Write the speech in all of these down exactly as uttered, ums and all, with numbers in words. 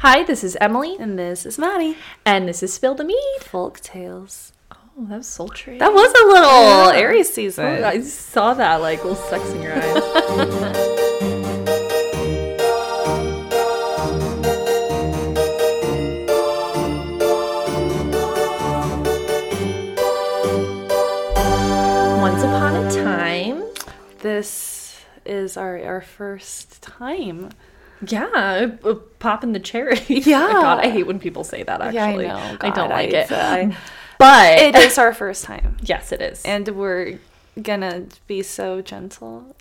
Hi, this is Emily. And this is Maddie. And this is Spill the Mead. Folk Tales. Oh, that was sultry. That was a little yeah. Aries season. Oh, I saw that, like, little sex in your eyes. Once upon a time. This is our, our first time. Yeah, uh, popping the cherry. Yeah. Oh, God, I hate when people say that, actually. Yeah, I know. I don't God, like I, it. I, but it is our first time. Yes, it is. And we're gonna be so gentle.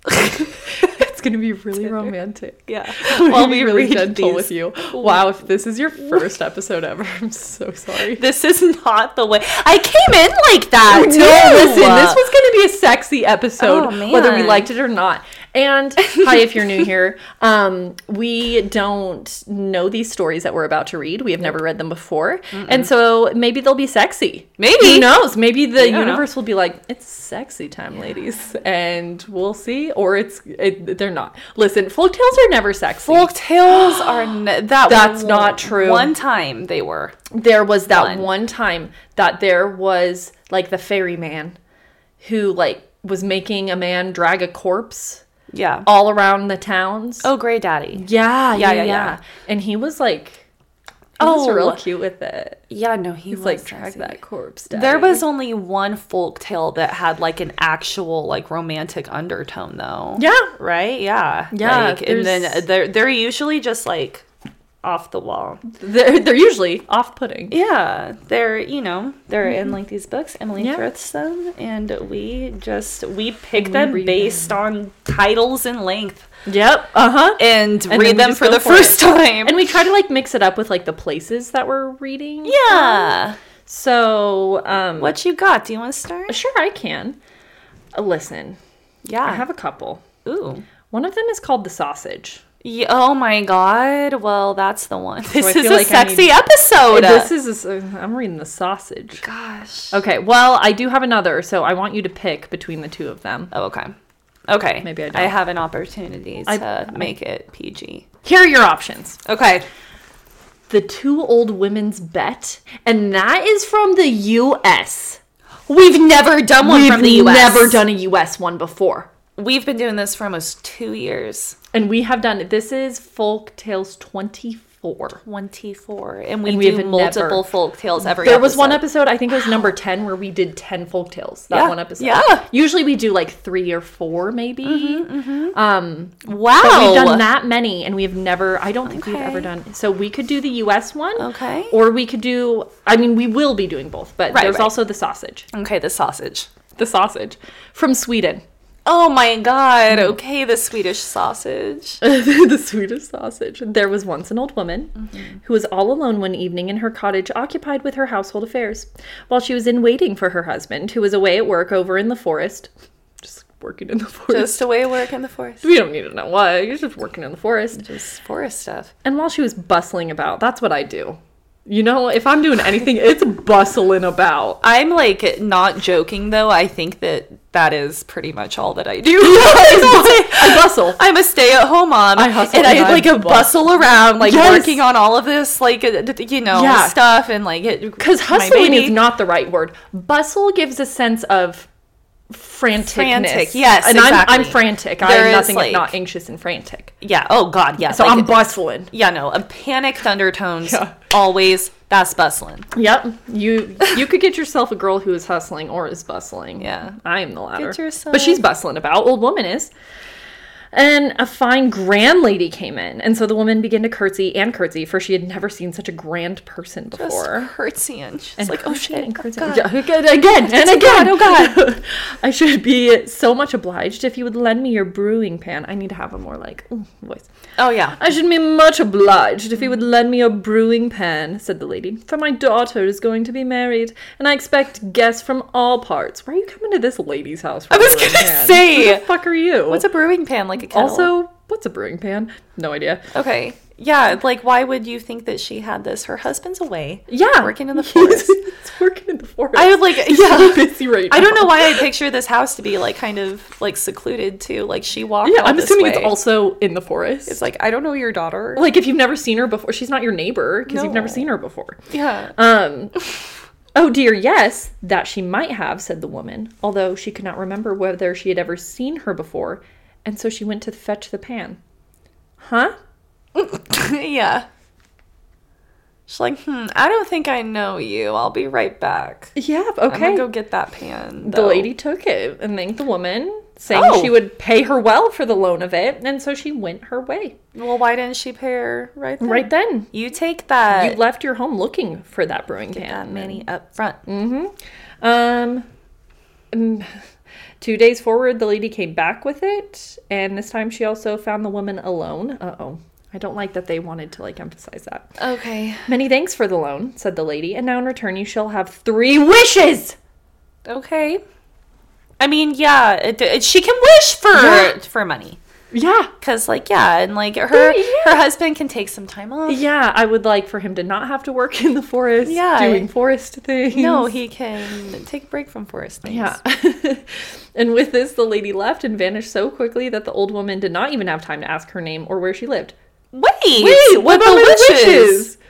It's gonna be really romantic. Yeah. I'll be really gentle these. with you. Wow, if this is your first episode ever, I'm so sorry. This is not the way. I came in like that, too. No, listen, this was gonna be a sexy episode, Oh, man. whether we liked it or not. And hi, if you're new here, um, we don't know these stories that we're about to read. We have never read them before. Mm-mm. And so maybe they'll be sexy. Maybe. Who knows? Maybe the universe know. will be like, it's sexy time, yeah. ladies. And we'll see. Or it's it, they're not. Listen, folktales are never sexy. Folktales are... Ne- that That's one, not true. One time they were. There was that one. one time that there was, like, the ferryman who, like, was making a man drag a corpse... Yeah. all around the towns. Oh, Grey Daddy. Yeah, yeah, yeah, yeah, yeah. yeah. And he was like, he oh, was real cute with it. Yeah, no, he He's was like, sexy. drag that corpse, Daddy. There was only one folk tale that had like an actual like romantic undertone, though. Yeah. Right. Yeah. Yeah. Like, and then they're they're usually just like off the wall. They're they're usually off-putting. Yeah, they're you know they're mm-hmm. in like these books. Emily yeah. thrifts them, and we just we pick we them based them. on titles and length. Yep. Uh huh. And, and read them for the for first it. time. And we try to like mix it up with like the places that we're reading. Yeah. From. So, um, what you got? Do you want to start? Sure, I can. Uh, listen. Yeah. I have a couple. Ooh. One of them is called The Sausage. Yeah, oh my God. Well, that's the one. This so is a like sexy need, episode. This is a, I'm reading The Sausage. Gosh. Okay, well, I do have another, so I want you to pick between the two of them. Oh, okay. Okay. Maybe I don't. I have an opportunity to I, make I, it P G. Here are your options. Okay. The Two Old Women's Bet, and that is from the U S. We've never done one We've from the U S. We've never done a U S one before. We've been doing this for almost two years. And we have done it. This is Folk Tales twenty-four. twenty-four. And we and do we've multiple never, folk tales every there episode. There was one episode, I think it was number ten, where we did ten folk tales. That yeah. one episode. Yeah. Usually we do like three or four, maybe. Mm-hmm, mm-hmm. Um, wow. But we've done that many, and we've never, I don't think okay. we've ever done. So we could do the U S one. Okay. Or we could do, I mean, we will be doing both, but right, there's right. also the sausage. Okay, the sausage. The sausage. From Sweden. Oh my God. Okay, the Swedish sausage. The Swedish sausage. There was once an old woman mm-hmm. who was all alone one evening in her cottage, occupied with her household affairs. While she was in waiting for her husband, who was away at work over in the forest. Just working in the forest. Just away at work in the forest. We don't need to know why. You're just working in the forest. Just forest stuff. And while she was bustling about, that's what I do. You know, if I'm doing anything, it's bustling about. I'm, like, not joking, though. I think that that is pretty much all that I do. I bustle. I'm a stay-at-home mom. I hustle. And, and I, like, I bustle. bustle around, like, yes. working on all of this, like, you know, yeah. stuff. And, like, it. Because hustling is not the right word. Bustle gives a sense of franticness. Frantic, yes, and exactly. I'm, I'm frantic. There I'm nothing like, if not anxious and frantic. Yeah. Oh God. Yeah. So like, I'm bustling. Yeah. No. A panicked undertones. Yeah. Always. That's bustling. Yep. You you could get yourself a girl who is hustling or is bustling. Yeah. I am the latter. Get yourself. But she's bustling about. Old woman is. And a fine grand lady came in. And so the woman began to curtsy and curtsy, for she had never seen such a grand person before. Just curtsying. She's and like, oh shit. And curtsy. Oh, yeah, again, again and again. God, oh God. I should be so much obliged if you would lend me your brewing pan. I need to have a more like ooh, voice. Oh yeah. I should be much obliged if you would lend me your brewing pan, said the lady. For my daughter is going to be married, and I expect guests from all parts. Why are you coming to this lady's house? For I was a brewing gonna pan? say. Who the fuck are you? What's a brewing pan? Like a kettle? Also, What's a brewing pan? No idea. Okay. Yeah, like, why would you think that she had this? Her husband's away. Yeah. Working in the forest. He's working in the forest. I would, like, He's yeah. so busy right now. I don't know why I picture this house to be, like, kind of, like, secluded, too. Like, she walked Yeah, all I'm this assuming way. it's also in the forest. It's like, I don't know your daughter. Like, if you've never seen her before, she's not your neighbor, because you've never No. seen her before. Yeah. Um... Oh dear, yes, that she might have, said the woman, although she could not remember whether she had ever seen her before, and so she went to fetch the pan. Huh? Yeah. She's like, hmm, I don't think I know you. I'll be right back. Yeah, okay. I'm gonna go get that pan, The though. lady took it and thanked the woman, saying Oh. she would pay her well for the loan of it, and so she went her way. Well, why didn't she pay her right then? Right then. You take that. You left your home looking for that brewing Get pan. that money up front. Mm-hmm. Um, mm, two days forward, the lady came back with it, and this time she also found the woman alone. Uh-oh. I don't like that they wanted to, like, emphasize that. Okay. Many thanks for the loan, said the lady, and now in return you shall have three wishes! Okay. I mean, yeah, it, it, she can wish for Yeah. for money. Yeah. Because, like, yeah, and, like, her Yeah. her husband can take some time off. Yeah, I would like for him to not have to work in the forest, Yeah. doing forest things. No, he can take a break from forest things. Yeah. And with this, the lady left and vanished so quickly that the old woman did not even have time to ask her name or where she lived. Wait, Wait, what about the my wishes? wishes?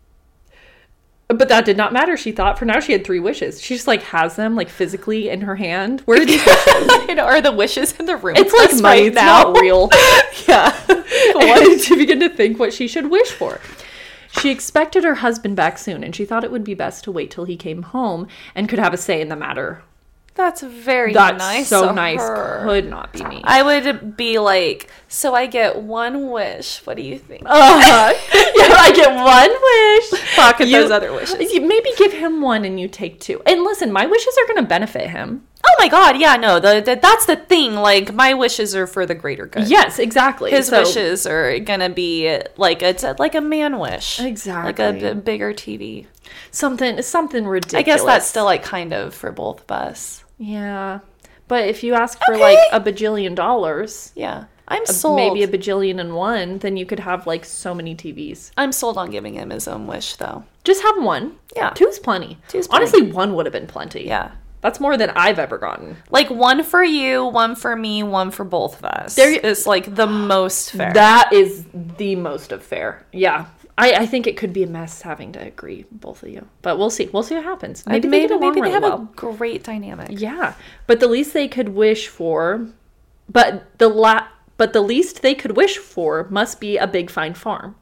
But that did not matter, she thought, for now she had three wishes. She just, like, has them, like, physically in her hand. Where are these wishes? You know, are the wishes in the room? It's like Us money, right it's now. not real. Yeah. And to begin to think what she should wish for. She expected her husband back soon, and she thought it would be best to wait till he came home and could have a say in the matter. That's very That's nice. so of nice. her. Could not be me. I would be like, so I get one wish. What do you think? Uh, yeah, I get one wish. Pocket You- those other wishes. You maybe give him one and you take two. And listen, my wishes are going to benefit him. Oh my god, yeah, no, the, the, that's the thing. Like, my wishes are for the greater good. Yes, exactly. His So- wishes are gonna be like it's a, like a man wish, Exactly. like a, a bigger T V. Something, something ridiculous. I guess that's still like kind of for both of us. Yeah. But if you ask for Okay. like a bajillion dollars, Yeah, I'm a- sold. maybe a bajillion and one, then you could have like so many T Vs. I'm sold on giving him his own wish, though. Just have one. Yeah. Two's plenty. Two's plenty. Honestly, one would have been plenty. Yeah, That's more than I've ever gotten. like one for you, one for me, one for both of us. There you- is like the most fair. That is the most of fair. Yeah. I, I think it could be a mess having to agree, both of you. But we'll see. We'll see what happens. Maybe, maybe they get along maybe they really have well. a great dynamic. Yeah. But the least they could wish for, but the la- but the least they could wish for must be a big fine farm.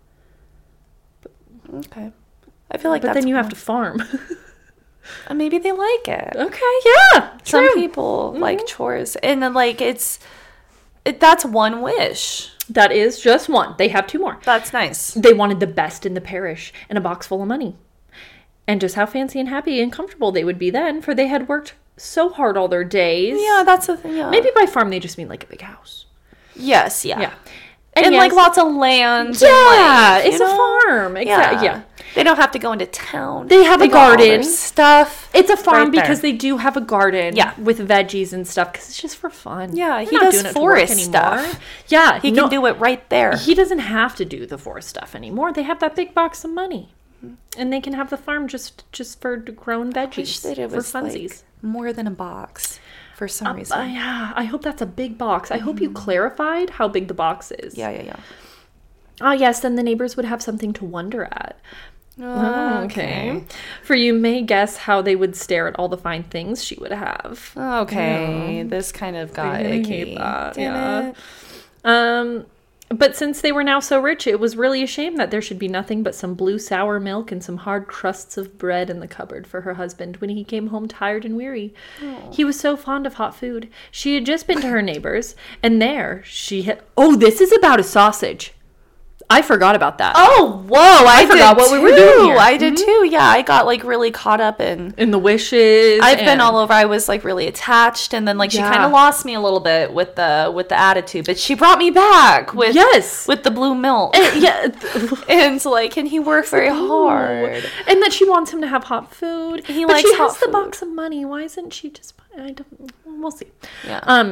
Okay, I feel like But that's then you have to farm. Uh, maybe they like it. Okay, yeah. Some true. people like chores, and then like it's it, that's one wish. That is just one. They have two more. That's nice. They wanted the best in the parish and a box full of money. And just how fancy and happy and comfortable they would be then, for they had worked so hard all their days. Yeah, that's the thing. Yeah. Maybe by farm they just mean like a big house. Yes. Yeah. Yeah. And, yes- like lots of land. Yeah, and, like, you it's know? a farm. Exactly. Yeah. They don't have to go into town. They have a got all their garden. stuff. It's a farm right there. because they do have a garden Yeah. with veggies and stuff because it's just for fun. Yeah, They're he not does doing it to work forest anymore. stuff. Yeah, He no- can do it right there. He doesn't have to do the forest stuff anymore. They have that big box of money, and they can have the farm just just for grown I wish veggies that it for was funsies. like more than a box for some reason. Uh, yeah, I hope that's a big box. I hope you clarified how big the box is. yeah, yeah, yeah. Oh yes, then the neighbors would have something to wonder at. Oh, okay. For you may guess how they would stare at all the fine things she would have. Okay, this kind of got I icky. hate that, Damn yeah. it. Um, but since they were now so rich, it was really a shame that there should be nothing but some blue sour milk and some hard crusts of bread in the cupboard for her husband when he came home tired and weary. He was so fond of hot food. She had just been to her neighbor's, and there she had... Oh, this is about a sausage. I forgot about that. Oh, whoa! I, forgot did what we too. were doing here. I did too. Yeah, I got like really caught up in. In the wishes. I've been and- all over. I was like really attached, and then like she Yeah. kind of lost me a little bit with the with the attitude, but she brought me back with Yes. with the blue milk, yeah. and like, and he worked very hard. And that she wants him to have hot food. He but likes she hot has the food. box of money. Why isn't she just... I don't... We'll see. Yeah. Um,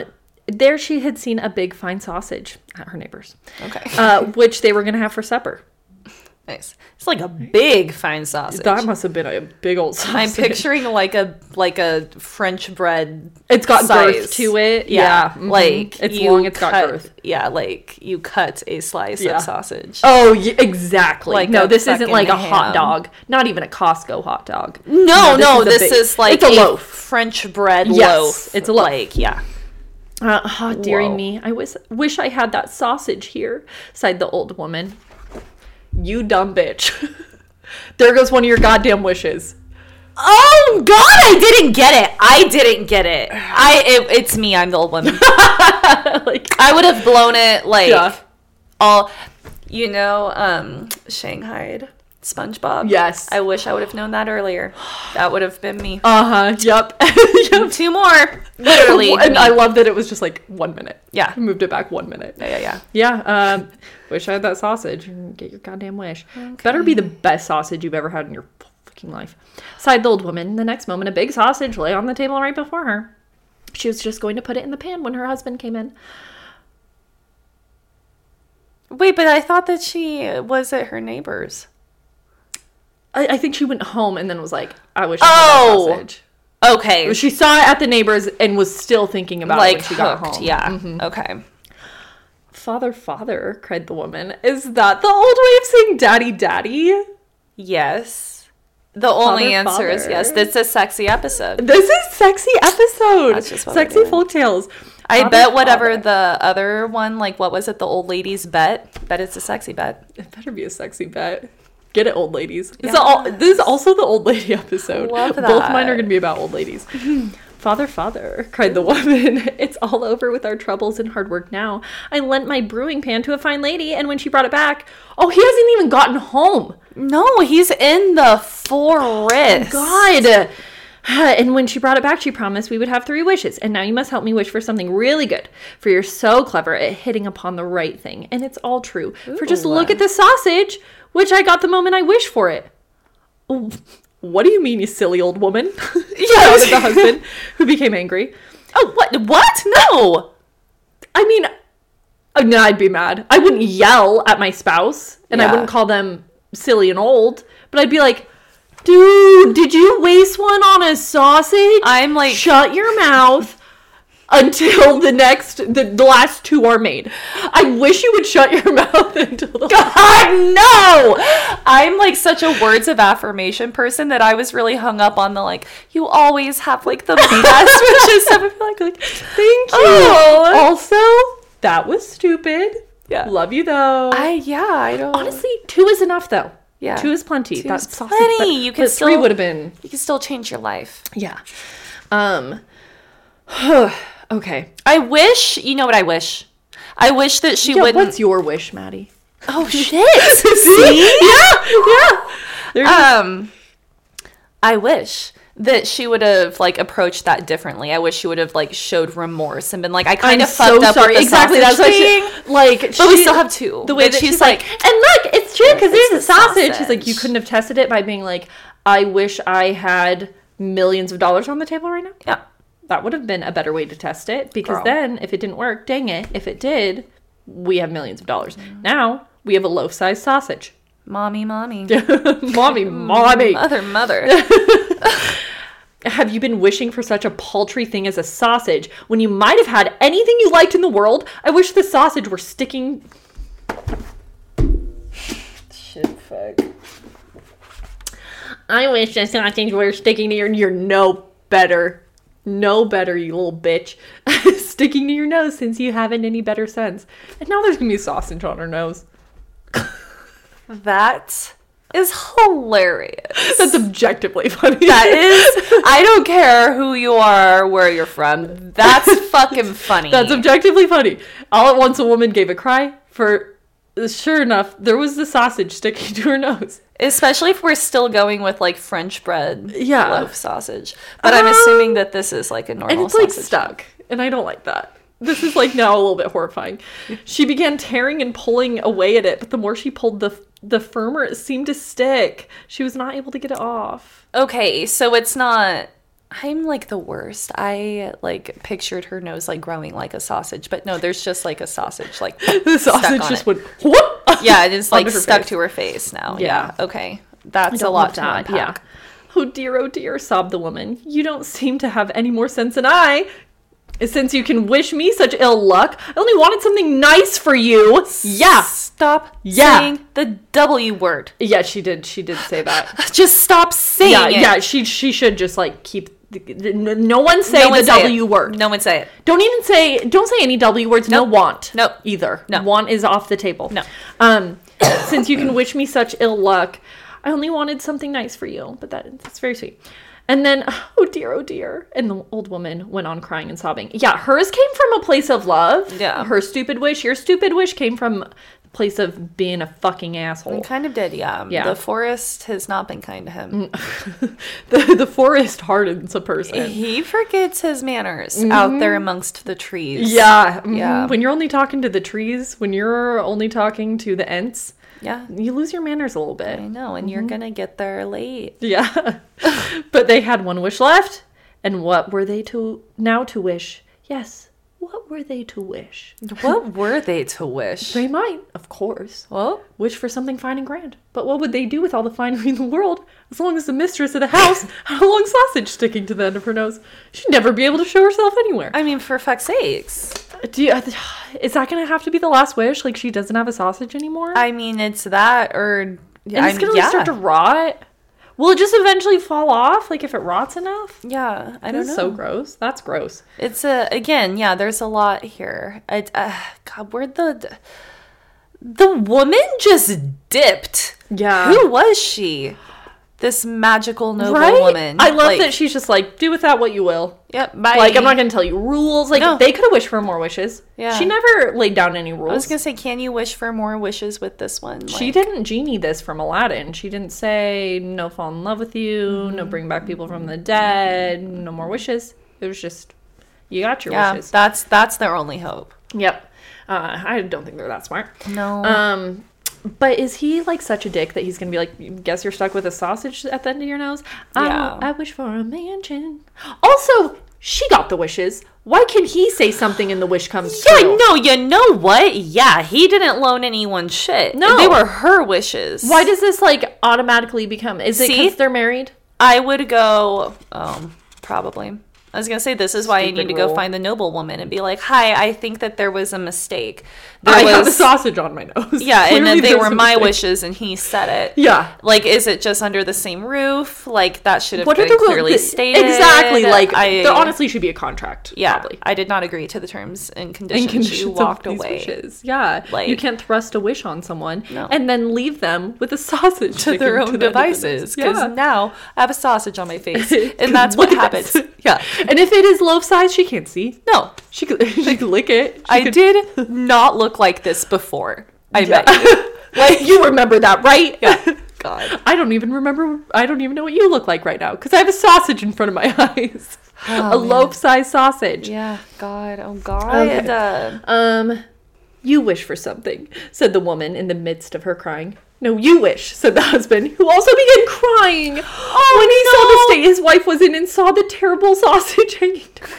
There she had seen a big fine sausage at her neighbor's. Okay. uh, which they were going to have for supper. Nice. It's like a big fine sausage. That must have been a big old sausage. I'm picturing like a like a French bread. It's got size. girth to it. Yeah, Yeah. Mhm. like it's you long, it's cut, got girth. Yeah, like you cut a slice Yeah. of sausage. Oh, yeah, exactly. Like no, a this isn't fucking like a ham. hot dog. Not even a Costco hot dog. No, no, this this, is a big- is like it's a loaf. French bread Yes, loaf. it's a loaf. Like, yeah. Uh, oh, dearie Whoa. me. I wish, wish I had that sausage here, sighed the old woman. You dumb bitch. There goes one of your goddamn wishes. Oh God, I didn't get it. I didn't get it. I it, it's me. I'm the old woman. Like, I would have blown it like Yeah. all, you know, um, Shanghai SpongeBob. yes. I wish I would have known that earlier. That would have been me. Uh-huh. Yep. Yep. Two more, literally. And me. I love that it was just like one minute. Yeah. I moved it back one minute. Yeah, yeah, Yeah. Um, wish I had that sausage. Get your goddamn wish. Better be the best sausage you've ever had in your fucking life. Sighed the old woman. The next moment, a big sausage lay on the table right before her. She was just going to put it in the pan when her husband came in. yeah. Wait, but I thought that she was at her neighbor's. I, I think she went home and then was like, I wish I had Oh. that sausage. Okay. She saw it at the neighbor's and was still thinking about like it when she got hooked. home. Yeah. Mhm. Okay. Father, father, cried the woman. Is that the old way of saying daddy, daddy? Yes. The only Father, answer is father. yes. This is a sexy episode. This is sexy episode. That's just what Sexy we're doing. folktales. I Father, bet whatever father. the other one, like what was it, the old lady's bet? Bet it's a sexy bet. It better be a sexy bet. Get it, old ladies. It's all, this is also the old lady episode. Love Both that. mine are going to be about old ladies. Father, father, cried the woman. It's all over with our troubles and hard work now. I lent my brewing pan to a fine lady, and when she brought it back, oh, he hasn't even gotten home. No, he's in the forest. God. And when she brought it back, she promised we would have three wishes. And now you must help me wish for something really good. For you're so clever at hitting upon the right thing. And it's all true. For just Ooh. look at the sausage, which I got the moment I wished for it. Oh, what do you mean, you silly old woman? Shouted the husband, who became angry. Oh, what? What? No. I mean, uh, no, I'd be mad. I wouldn't yell at my spouse. And I Yeah. wouldn't call them silly and old. But I'd be like, dude, did you waste one on a sausage? I'm like, Shut your mouth until the next, the, the last two are made. I wish you would shut your mouth until the God, no! I'm like such a words of affirmation person that I was really hung up on the like, you always have like the best wishes. So I feel like, like, thank you. Oh. Also, that was stupid. Yeah. Love you though. I, yeah, I don't. Honestly, two is enough though. Yeah. Two is plenty. Two That's is sausage, plenty. but- You can but three still- would have been. You can still change your life. Yeah. Um. Okay. I wish, you know what I wish? I wish that she Yeah, wouldn't. what's your wish, Maddie? Oh shit! See? Yeah. Yeah. There you go. Um, I wish that she would have like approached that differently. I wish she would have like showed remorse and been like, I kind I'm of fucked so up sorry. with the Exactly. That's sausage why thing. she, like. But we still have two. The way But that she's she's like, like, and look, it's true because It's there's the a sausage. She's like, sausage. you couldn't have tested it by being like, I wish I had millions of dollars on the table right now. yeah. That would have been a better way to test it because Girl. then if it didn't work, dang it. If it did, we have millions of dollars. Now we have a loaf-sized sausage. Mommy, mommy. Mommy, mommy. Mother, mother. Have you been wishing for such a paltry thing as a sausage when you might have had anything you liked in the world? I wish the sausage were sticking. Shit, fuck. I wish the sausage were sticking to your. You're no better. No better, you little bitch. Sticking to your nose since you haven't any better sense. And now there's gonna be a sausage on her nose. That is hilarious. That's objectively funny. That is, I don't care who you are, where you're from. That's fucking funny. That's objectively funny. All at once, a woman gave a cry. For sure enough, there was the sausage sticking to her nose. Especially if we're still going with like French bread Yeah. loaf sausage. But I'm Um, assuming that this is like a normal And it's like sausage. stuck. And I don't like that. This is like now a little bit horrifying. She began tearing and pulling away at it, but the more she pulled, the the firmer it seemed to stick. She was not able to get it off. Okay, so it's not I'm like the worst. I like pictured her nose like growing like a sausage, but no, there's just like a sausage like the sausage just it. went whoop. Yeah, it is like stuck face. to her face now. Yeah. Yeah. Okay. That's a lot to that. unpack. Yeah. Oh dear, oh dear, sobbed the woman. You don't seem to have any more sense than I. Since you can wish me such ill luck, I only wanted something nice for you. Yeah. Stop Yeah. saying the W word. Yeah, she did. She did say that. Just stop saying yeah, it. yeah. She she should just like keep. No one say No one the say W it. word. No one say it. Don't even say. Don't say any W words. Nope. No want. Nope. Either. No. Want is off the table. No. Um, since you can wish me such ill luck, I only wanted something nice for you. But that that's very sweet. And then, oh dear, oh dear. And the old woman went on crying and sobbing. Yeah, hers came from a place of love. Yeah. Her stupid wish, your stupid wish came from a place of being a fucking asshole. It kind of did, yeah. Yeah. The forest has not been kind to him. the, the forest hardens a person. He forgets his manners out there amongst the trees. Yeah. mhm. Yeah. When you're only talking to the trees, when you're only talking to the Ents, Yeah. you lose your manners a little bit. I know, and you're gonna get there late. Yeah. But they had one wish left. And what were they to now to wish? Yes. What were they to wish? What were they to wish? They might, of course, Well, wish for something fine and grand. But what would they do with all the finery in the world as long as the mistress of the house had a long sausage sticking to the end of her nose? She'd never be able to show herself anywhere. I mean, for fuck's sakes. Do you, is that going to have to be the last wish? Like, she doesn't have a sausage anymore? I mean, it's that or... and I it's mean, going to yeah. start to rot? Will it just eventually fall off? Like, if it rots enough? Yeah, I don't This know. is so gross. That's gross. It's a again, yeah. There's a lot here. I, uh, God, where the the woman just dipped. Yeah. Who was she? This magical noble Right? woman. I love Like, that she's just like, do with that what you will. Yep. Bye. Like, I'm not going to tell you rules. Like, No. they could have wished for more wishes. Yeah. She never laid down any rules. I was gonna say, can you wish for more wishes with this one? She Like, didn't genie this from Aladdin. She didn't say, no fall in love with you, Mm-hmm. no bring back people from the dead, no more wishes. It was just, you got your Yeah, wishes. that's that's their only hope. Yep. Uh, I don't think they're that smart. No. Um, but is he like such a dick that he's gonna be like, guess you're stuck with a sausage at the end of your nose? Yeah. I, I wish for a mansion. Also, she got the wishes. Why can he say something and the wish comes yeah, true? no, you know what? Yeah, he didn't loan anyone shit. No. They were her wishes. Why does this like automatically become? Is it See? because they're married? I would go, um, probably. I was going to say, this is why I Stupid need to go rule. find the noble woman and be like, hi, I think that there was a mistake. There I was, have a sausage on my nose. yeah, and Clearly then they there's were a my mistake. wishes and he said it. Yeah. Like, is it just under the same roof? Like, that should have What are been the rules? clearly The- stated. Exactly. Like, I, there honestly should be a contract. yeah, Probably. I did not agree to the terms and In conditions. conditions You of walked these away. wishes. Yeah. Like- you can't thrust a wish on someone No. and then leave them with a sausage To sticking their own the end of the devices, nose. because Yeah. now I have a sausage on my face, and that's what Look at happens. this. Yeah, And if it is loaf size, she can't see. no, She could, she could lick it. She I could- did not look like this before. I Yeah. bet you. Like, you remember that, right? Yeah. God. I don't even remember. I don't even know what you look like right now because I have a sausage in front of my eyes. Oh, a man. loaf-sized sausage. Yeah. God. Oh God. Okay. Uh, Um, you wish for something, said the woman in the midst of her crying. No, you wish, said the husband, who also began crying Oh, when he no. saw the state his wife was in and saw the terrible sausage hanging down.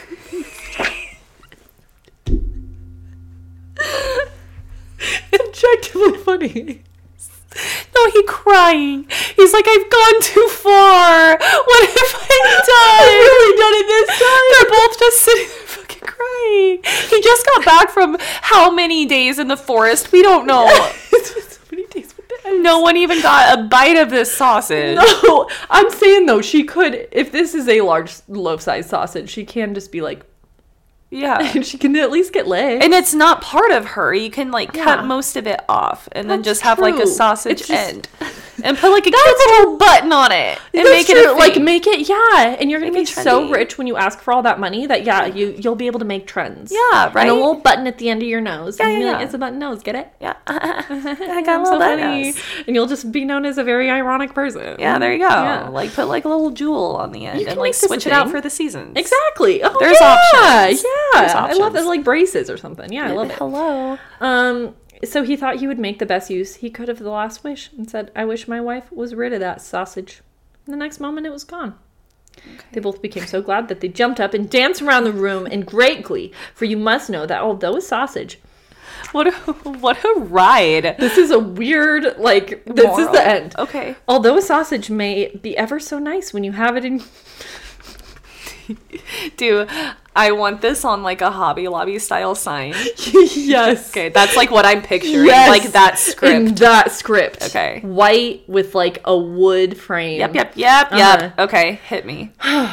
Objectively funny. no, he crying. He's like, I've gone too far. What have I done? I've really done it this time. They're both just sitting there fucking crying. He just got back from how many days in the forest? We don't know. It's been so many days with that. No one even got a bite of this sausage. No, I'm saying though, she could, if this is a large loaf-sized sausage, she can just be like, Yeah. she can at least get legs. And it's not part of her. You can like Yeah. cut most of it off and then That's just have like a true. sausage It's just- end and put like a cute little button on it and That's make it true. a like thing. make it, yeah, and you're gonna Make be it so trendy. rich when you ask for all that money that yeah, you you'll be able to make trends. Yeah, And right? a little button at the end of your nose. Yeah, and you'll be yeah, like, yeah. it's a button nose. Get it? Yeah. I I'm got a so little button funny. nose. And you'll just be known as a very ironic person. Yeah, there you go. Yeah. Like put like a little jewel on the end You and can like make this a switch it out thing. for the seasons. Exactly. Oh, There's yeah. options. Yeah, There's I love options. that, like braces or something. Yeah, I love it. Hello. Um, so he thought he would make the best use he could of the last wish and said, I wish my wife was rid of that sausage. And the next moment it was gone. Okay. They both became so glad that they jumped up and danced around the room in great glee. For you must know that although a sausage... What a, what a ride. This is a weird, like, this Moral. is the end. Okay. Although a sausage may be ever so nice when you have it in... Dude, I want this on like a Hobby Lobby style sign. Yes. Okay, that's like what I'm picturing. Yes. Like that script. In that script. Okay. White with like a wood frame. Yep, yep, yep, Uh-huh. yep. Okay, hit me.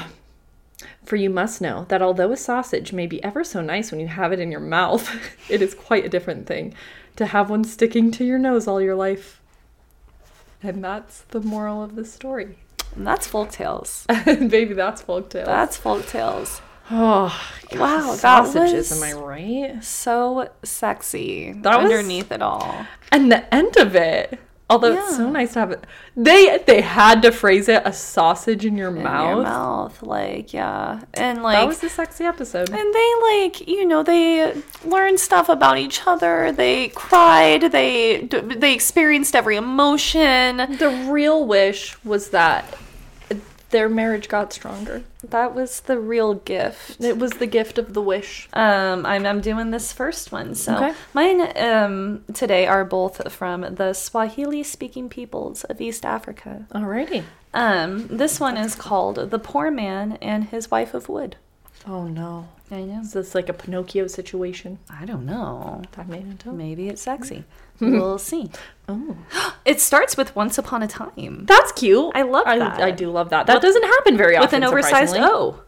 For you must know that although a sausage may be ever so nice when you have it in your mouth, it is quite a different thing to have one sticking to your nose all your life. And that's the moral of the story. And that's folk tales. Baby, that's folktales. That's folk tales. Oh, God, Wow, that sausages, was- am I right? So sexy. That was- underneath it all. And the end of it, although it's so Yeah. nice to have it, they they had to phrase it, a sausage in your In mouth. your mouth. Like, yeah. And like That was a sexy episode. and they like, you know, they learned stuff about each other. They cried. They they experienced every emotion. The real wish was that their marriage got stronger. That was the real gift. It was the gift of the wish. Um, I'm I'm doing this first one. So Okay. mine um today are both from the Swahili speaking peoples of East Africa. Alrighty. Um, this one is called The Poor Man and His Wife of Wood. Oh no. I know. Is this like a Pinocchio situation? I don't know. That made it up. Maybe it's sexy. We'll see. Oh. It starts with Once Upon a Time. That's cute. I love I, that. I do love that. That With- doesn't happen very With often. an oversized surprisingly. O.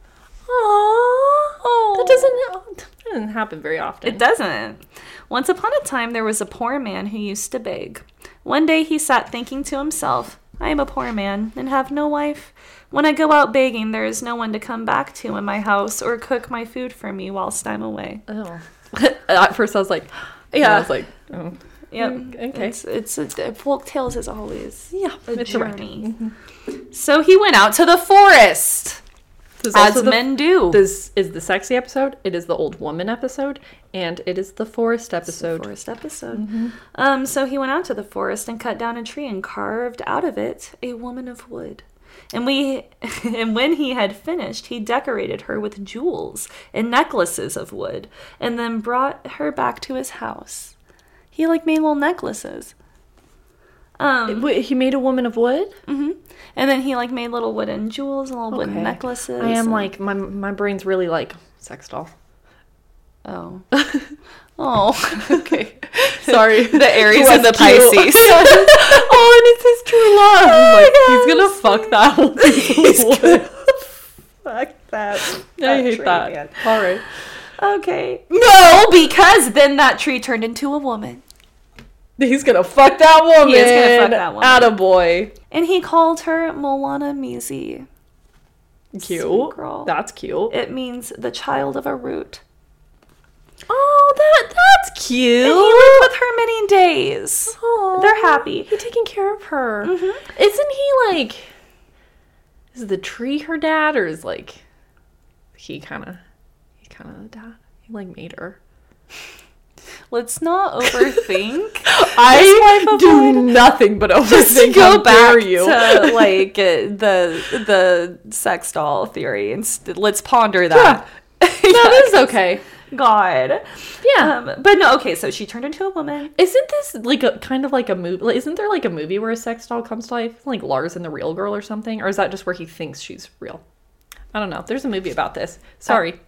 Aww. That doesn't, that doesn't happen very often. It doesn't. Once upon a time, there was a poor man who used to beg. One day he sat thinking to himself, I am a poor man and have no wife. When I go out begging, there is no one to come back to in my house or cook my food for me whilst I'm away. Oh. At first I was like, yeah. I was like, oh. Yep. Okay. It's, it's, a, folk tales is always Yeah. a It's a ride. journey. So he went out to the forest, This is as also the- men do. This is the sexy episode. It is the old woman episode, and it is the forest episode. Forest episode. Um, so he went out to the forest and cut down a tree and carved out of it a woman of wood. And we, and when he had finished, he decorated her with jewels and necklaces of wood, and then brought her back to his house. He like made little necklaces. Um, Wait, he made a woman of wood? hmm and then he like made little wooden jewels and little wooden Okay. necklaces. I am and- like, my my brain's really like, sex doll. oh, oh, okay. Sorry. The Aries Who and the has cute- Pisces. Oh, and it's his true love. Oh I'm like, he's gonna fuck that woman. Fuck that. I hate that. All right. Okay. No, because then that tree turned into a woman. He's gonna fuck that woman. He is gonna fuck that woman. Attaboy. And he called her Moana Mizi. Cute. Sweet girl. That's cute. It means the child of a root. Oh, that that's cute. And he lived with her many days. Aw. They're happy. He taking care of her. Mhm. Isn't he like? Is the tree her dad, or is like he kind of he kind of the dad? He like made her. Let's not overthink. I wife of do wood. nothing but overthink. Just to How go back dare you? to like uh, the the sex doll theory and st- let's ponder that. That is okay. God. Yeah. Um, but no, okay, so she turned into a woman. Isn't this like a kind of like a movie? Like, isn't there like a movie where a sex doll comes to life, like Lars and the Real Girl or something? Or is that just where he thinks she's real? I don't know. There's a movie about this. Sorry.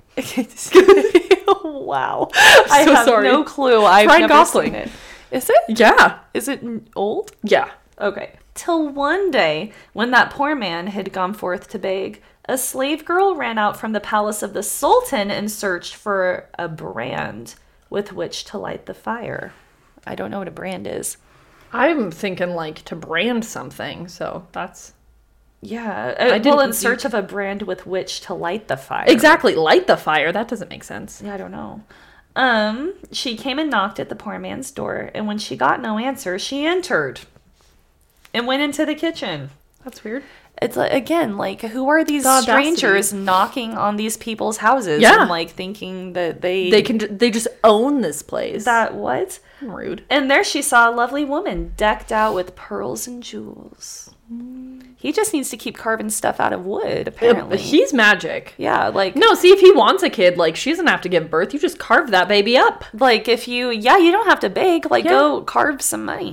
Wow. I So have sorry. no clue. I've Ryan never Gosling. seen it. Is it? Yeah. Is it n- old? Yeah. Okay. Till one day, when that poor man had gone forth to beg, a slave girl ran out from the palace of the Sultan and searched for a brand with which to light the fire. I don't know what a brand is. I'm thinking like to brand something. So that's Yeah. I Uh, well, didn't- in search of a brand with which to light the fire. exactly light the fire. That doesn't make sense. Yeah, I don't know. Um, she came and knocked at the poor man's door, and when she got no answer, she entered and went into the kitchen. That's weird. It's like, again, like, who are these The strangers audacity. knocking on these people's houses Yeah. and, like, thinking that they... They can. They just own this place. That what? Rude. And there she saw a lovely woman decked out with pearls and jewels. He just needs to keep carving stuff out of wood, apparently. He's magic. Yeah, like... No, see, if he wants a kid, like, she doesn't have to give birth. You just carve that baby up. Like, if you... Yeah, you don't have to beg. Like, Yeah. go carve some money.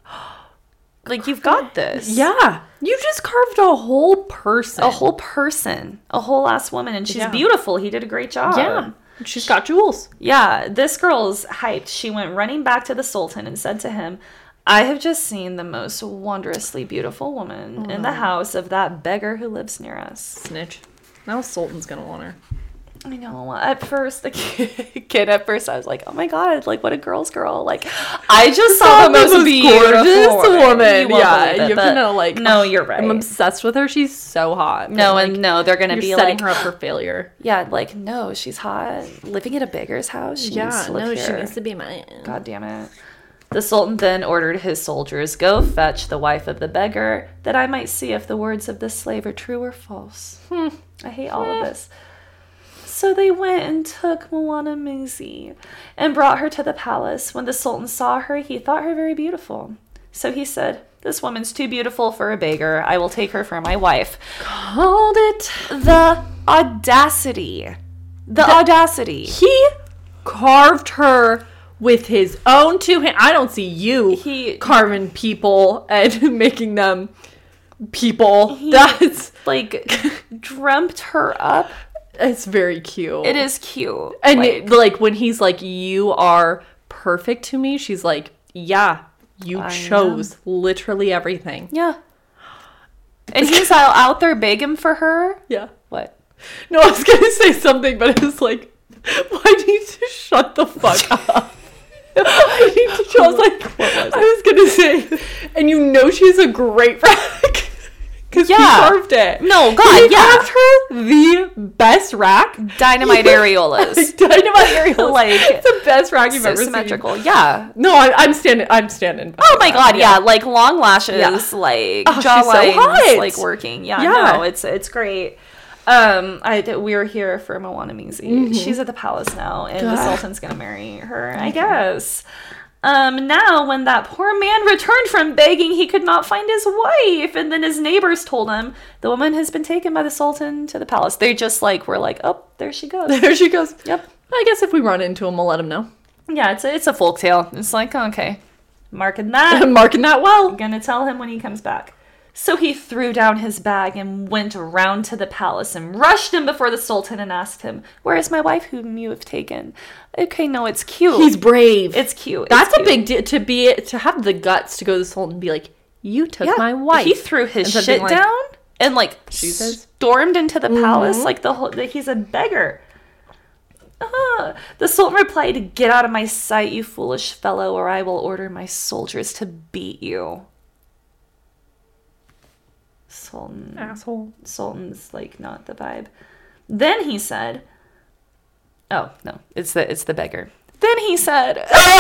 Like, you've got this. Yeah. You just carved a whole person. A whole person. A whole ass woman. And she's Yeah. beautiful. He did a great job. Yeah. She's got jewels. Yeah, this girl's hyped. She went running back to the Sultan and said to him, I have just seen the most wondrously beautiful woman in the house of that beggar who lives near us. Snitch. Now Sultan's gonna want her. I know. At first, the kid, kid at first, I was like, oh my god, like, what a girl's girl. Like, I just saw the most, most beautiful gorgeous woman. You won't Yeah, believe it, you have but- to know, like, No, you're right. I'm obsessed with her. She's so hot. no, But, and like, no, they're going to you're be setting like, her up for failure. yeah, like, no, she's hot. Living at a beggar's house? She needs Yeah, to live no, here. she needs to be mine. God damn it. The Sultan then ordered his soldiers, go fetch the wife of the beggar, that I might see if the words of this slave are true or false. Hmm. I hate all of this. So they went and took Moana Muzi and brought her to the palace. When the Sultan saw her, he thought her very beautiful. So he said, this woman's too beautiful for a beggar. I will take her for my wife. Called it. The audacity. The, The- audacity. He carved her with his own two hands. I don't see you He- carving people and making them people. He- That's Like, dreamt her up. it's very cute. It is cute. And like, it- like when he's like, "You are perfect to me," she's like, "Yeah, you I chose literally everything." yeah. And he's out, out there begging for her. Yeah. What? No, I was gonna say something, but it was like, why do you just shut the fuck up? I need to. I was like, was I was gonna say, and you know she's a great rack because Yeah. he carved it. No, God, he yeah. carved her the best rack. Dynamite areolas. Dynamite areolas. Like, it's the best rack you've so ever symmetrical. seen. Yeah. No, I, I'm standing. I'm standing. Oh my God, yeah. Like long lashes, Yeah. like Oh, she's so jawlines, hot. like working. Yeah, Yeah. no, it's it's great. Um, I d- we were here for Moana Muzi. She's at the palace now, and the God. Sultan's gonna marry her, I guess. Um, now when that poor man returned from begging, he could not find his wife, and then his neighbors told him the woman has been taken by the Sultan to the palace. They just like were like, oh, there she goes. There she goes. Yep. I guess if we run into him, we'll let him know. Yeah, it's a, it's a folk tale. It's like, okay, marking that. I'm marking that well. I'm gonna tell him when he comes back. So he threw down his bag and went round to the palace and rushed him before the Sultan and asked him, where is my wife whom you have taken? Okay, no, it's cute. He's brave. It's cute. That's It's a cute. big deal to be to have the guts to go to the Sultan and be like, "You took Yeah. my wife." He threw his Instead of being shit like, down and like She says- stormed into the palace Mhm. like the whole. That he's a beggar. Ah. The Sultan replied, "Get out of my sight, you foolish fellow, or I will order my soldiers to beat you." Sultan. asshole. Sultan's like not the vibe. Then he said, "Oh no, it's the it's the beggar." Then he said,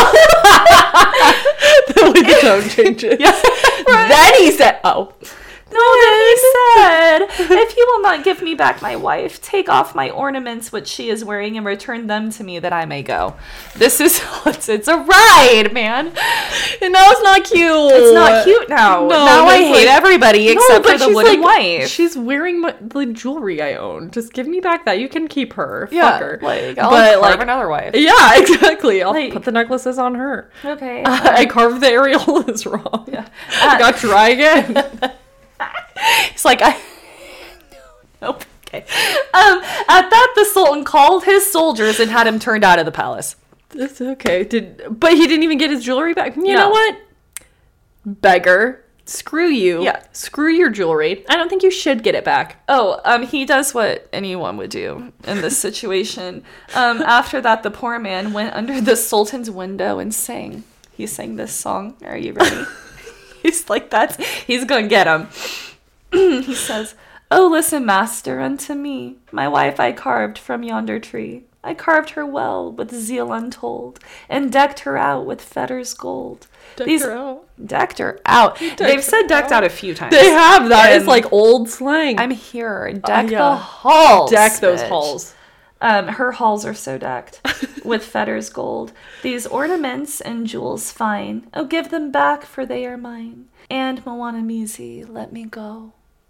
The way the tone changes. Yeah, right. Then he said, "Oh, "No." Then he said, "If you will not give me back my wife, take off my ornaments which she is wearing and return them to me that I may go." This is it's, it's a ride, man. and now it's not cute. It's not cute now. No, now I it's hate like- everybody No, except but for the she's wooden like, wife. She's wearing my, the jewelry I own. Just give me back that. You can keep her. Yeah, Fuck her. like I'll But, carve like, another wife. Yeah, exactly. I'll Like- put the necklaces on her. Okay. I carved the areolas wrong. Yeah. I got to try again. It's like I nope. Okay. Um at that the Sultan called his soldiers and had him turned out of the palace. That's okay. Did but he didn't even get his jewelry back. You No. know what? Beggar. Screw you. Yeah. Screw your jewelry. I don't think you should get it back. Oh, um he does what anyone would do in this situation. Um after that the poor man went under the Sultan's window and sang. He sang this song. Are you ready? He's like that's he's going to get him. He says, Oh, listen, master, unto me. My wife I carved from yonder tree. I carved her well with zeal untold, and decked her out with fetters gold. Decked These, her out. Decked her out. Decked They've her said decked out. out a few times. They have. That And is like old slang. I'm here. Deck Uh, yeah. the halls. Deck those bitch. halls. Um, her halls are so decked with fetters gold. These ornaments and jewels fine. Oh, give them back, for they are mine. And Moanamizi, let me go.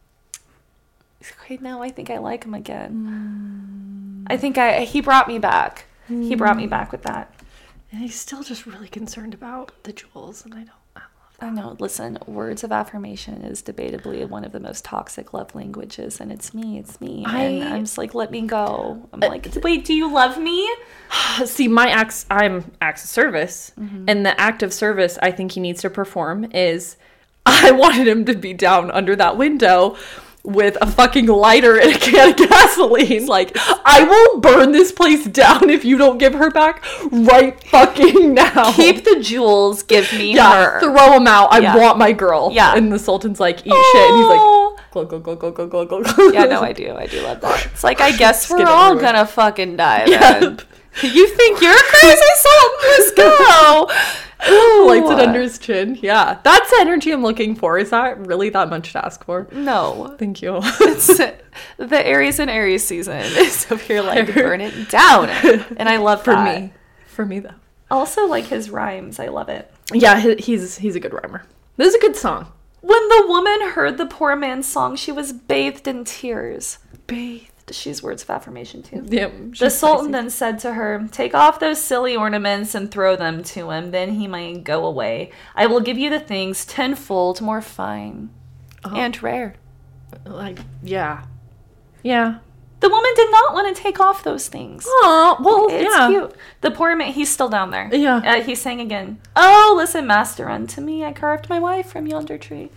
Okay, now I think I like him again. Mm. I think I he brought me back. Mm. He brought me back with that. And he's still just really concerned about the jewels, and I don't. I love that. I know. Listen, words of affirmation is debatably one of the most toxic love languages, and it's me. It's me. I, and I'm just like, let me go. I'm uh, like, wait, do you love me? See, my acts. I'm acts of service, mm-hmm. and the act of service I think he needs to perform is, I wanted him to be down under that window with a fucking lighter and a can of gasoline. Like, I will burn this place down if you don't give her back right fucking now. Keep the jewels, give me yeah, her. Throw them out. I yeah. want my girl. Yeah. And the Sultan's like, eat oh. shit. And he's like, go, go, go, go, go, go, go, go. Yeah, no, I do. I do love that. It's like, I guess we're Skid all everywhere. gonna fucking die Yeah. then. You think you're crazy, Sultan? Let's go. Ooh. Lights it under his chin. Yeah. That's the energy I'm looking for. Is that really that much to ask for? No. Thank you. It's the Aries and Aries season. So you're like, burn it down. And I love For that. me. For me, though. Also, like his rhymes. I love it. Yeah, he- he's he's a good rhymer. This is a good song. When the woman heard the poor man's song, she was bathed in tears. Bathed. She's words of affirmation, too. Yeah, the Sultan spicy. then said to her, take off those silly ornaments and throw them to him. Then he might go away. I will give you the things tenfold more fine oh. and rare. Like, yeah. Yeah. The woman did not want to take off those things. Oh, well, it's yeah. cute. The poor man, he's still down there. Yeah. Uh, he sang again. Oh, listen, master, unto me I carved my wife from yonder tree.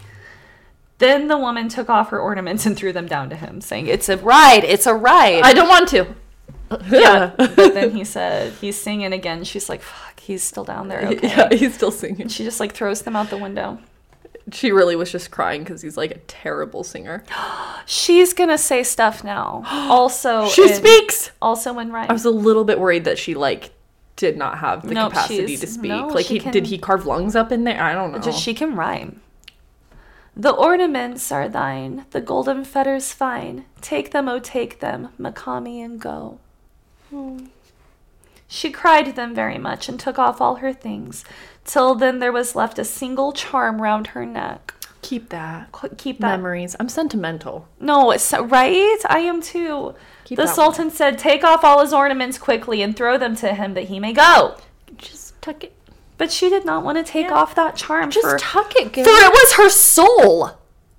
Then the woman took off her ornaments and threw them down to him, saying, it's a ride, it's a ride. I don't want to. Yeah. But then he said, he's singing again. She's like, fuck, he's still down there. Okay. Yeah, he's still singing. And she just like throws them out the window. She really was just crying because he's like a terrible singer. She's gonna say stuff now. Also, she in, speaks. Also in rhyme. I was a little bit worried that she like did not have the no, capacity to speak. No, like, he can, did he carve lungs up in there? I don't know. Just she can rhyme. The ornaments are thine, the golden fetters fine. Take them, oh take them, Makami, and go. Hmm. She cried them very much and took off all her things, till then there was left a single charm round her neck. Keep that. Keep that. Memories. I'm sentimental. No, it's right? I am too. Keep the that Sultan one. said, take off all his ornaments quickly and throw them to him that he may go. Just tuck it. But she did not want to take yeah. off that charm. Just for, tuck it, Gary. For it was her soul.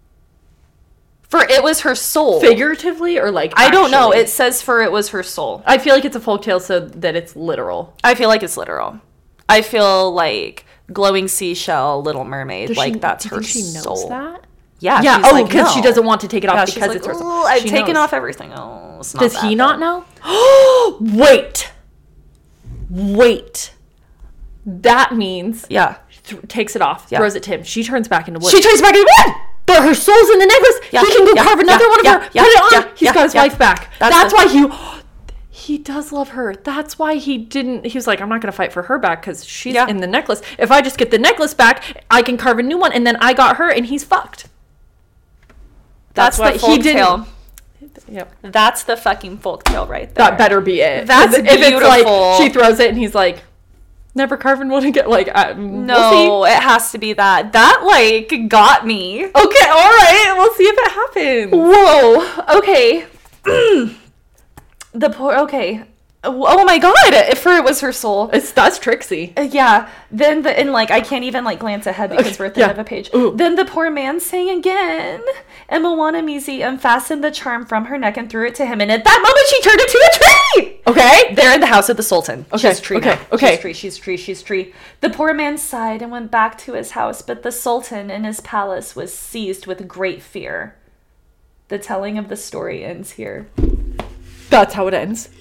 For it was her soul. Figuratively or like I actually? don't know. It says for it was her soul. I feel like it's a folktale so that it's literal. I feel like it's literal. I feel like glowing seashell, Little Mermaid. Does like she, that's do you her think she knows soul. That? Yeah. Yeah. She's Oh, like, because no. she doesn't want to take it off yeah, because like, it's her soul. I've She taken knows. off everything. Oh, it's not Does that he bad. not know? Wait. Wait. That means yeah. Th- takes it off, yeah. throws it to him. She turns back into wood. She turns back into wood. But her soul's in the necklace. Yeah, he can go yeah, carve another yeah, one of yeah, her. yeah, put it on. yeah, He's yeah, got his yeah. wife back. That's, That's the- why he he does love her. That's why he didn't. He was like, I'm not going to fight for her back because she's yeah. in the necklace. If I just get the necklace back, I can carve a new one, and then I got her, and he's fucked. That's, That's what the he didn't. Yep. That's the fucking folktale right there. That better be it. That's if beautiful. It's like she throws it, and he's like, never carving one again. Like, uh, no, we'll it has to be that. That like got me. Okay, all right. We'll see if it happens. Whoa. Okay. The poor. Okay. Oh my god! For it was her soul. It's that's Trixie. Uh, yeah. Then the and like I can't even like glance ahead because okay, we're at the yeah. end of a page. Ooh. Then the poor man sang again, and Moanamizi unfastened the charm from her neck and threw it to him. And at that moment, she turned into a tree. Okay, they're in the house of the Sultan. Okay, she's tree. Okay, now. okay. She's tree. She's tree. She's tree. The poor man sighed and went back to his house, but the Sultan in his palace was seized with great fear. The telling of the story ends here. That's how it ends.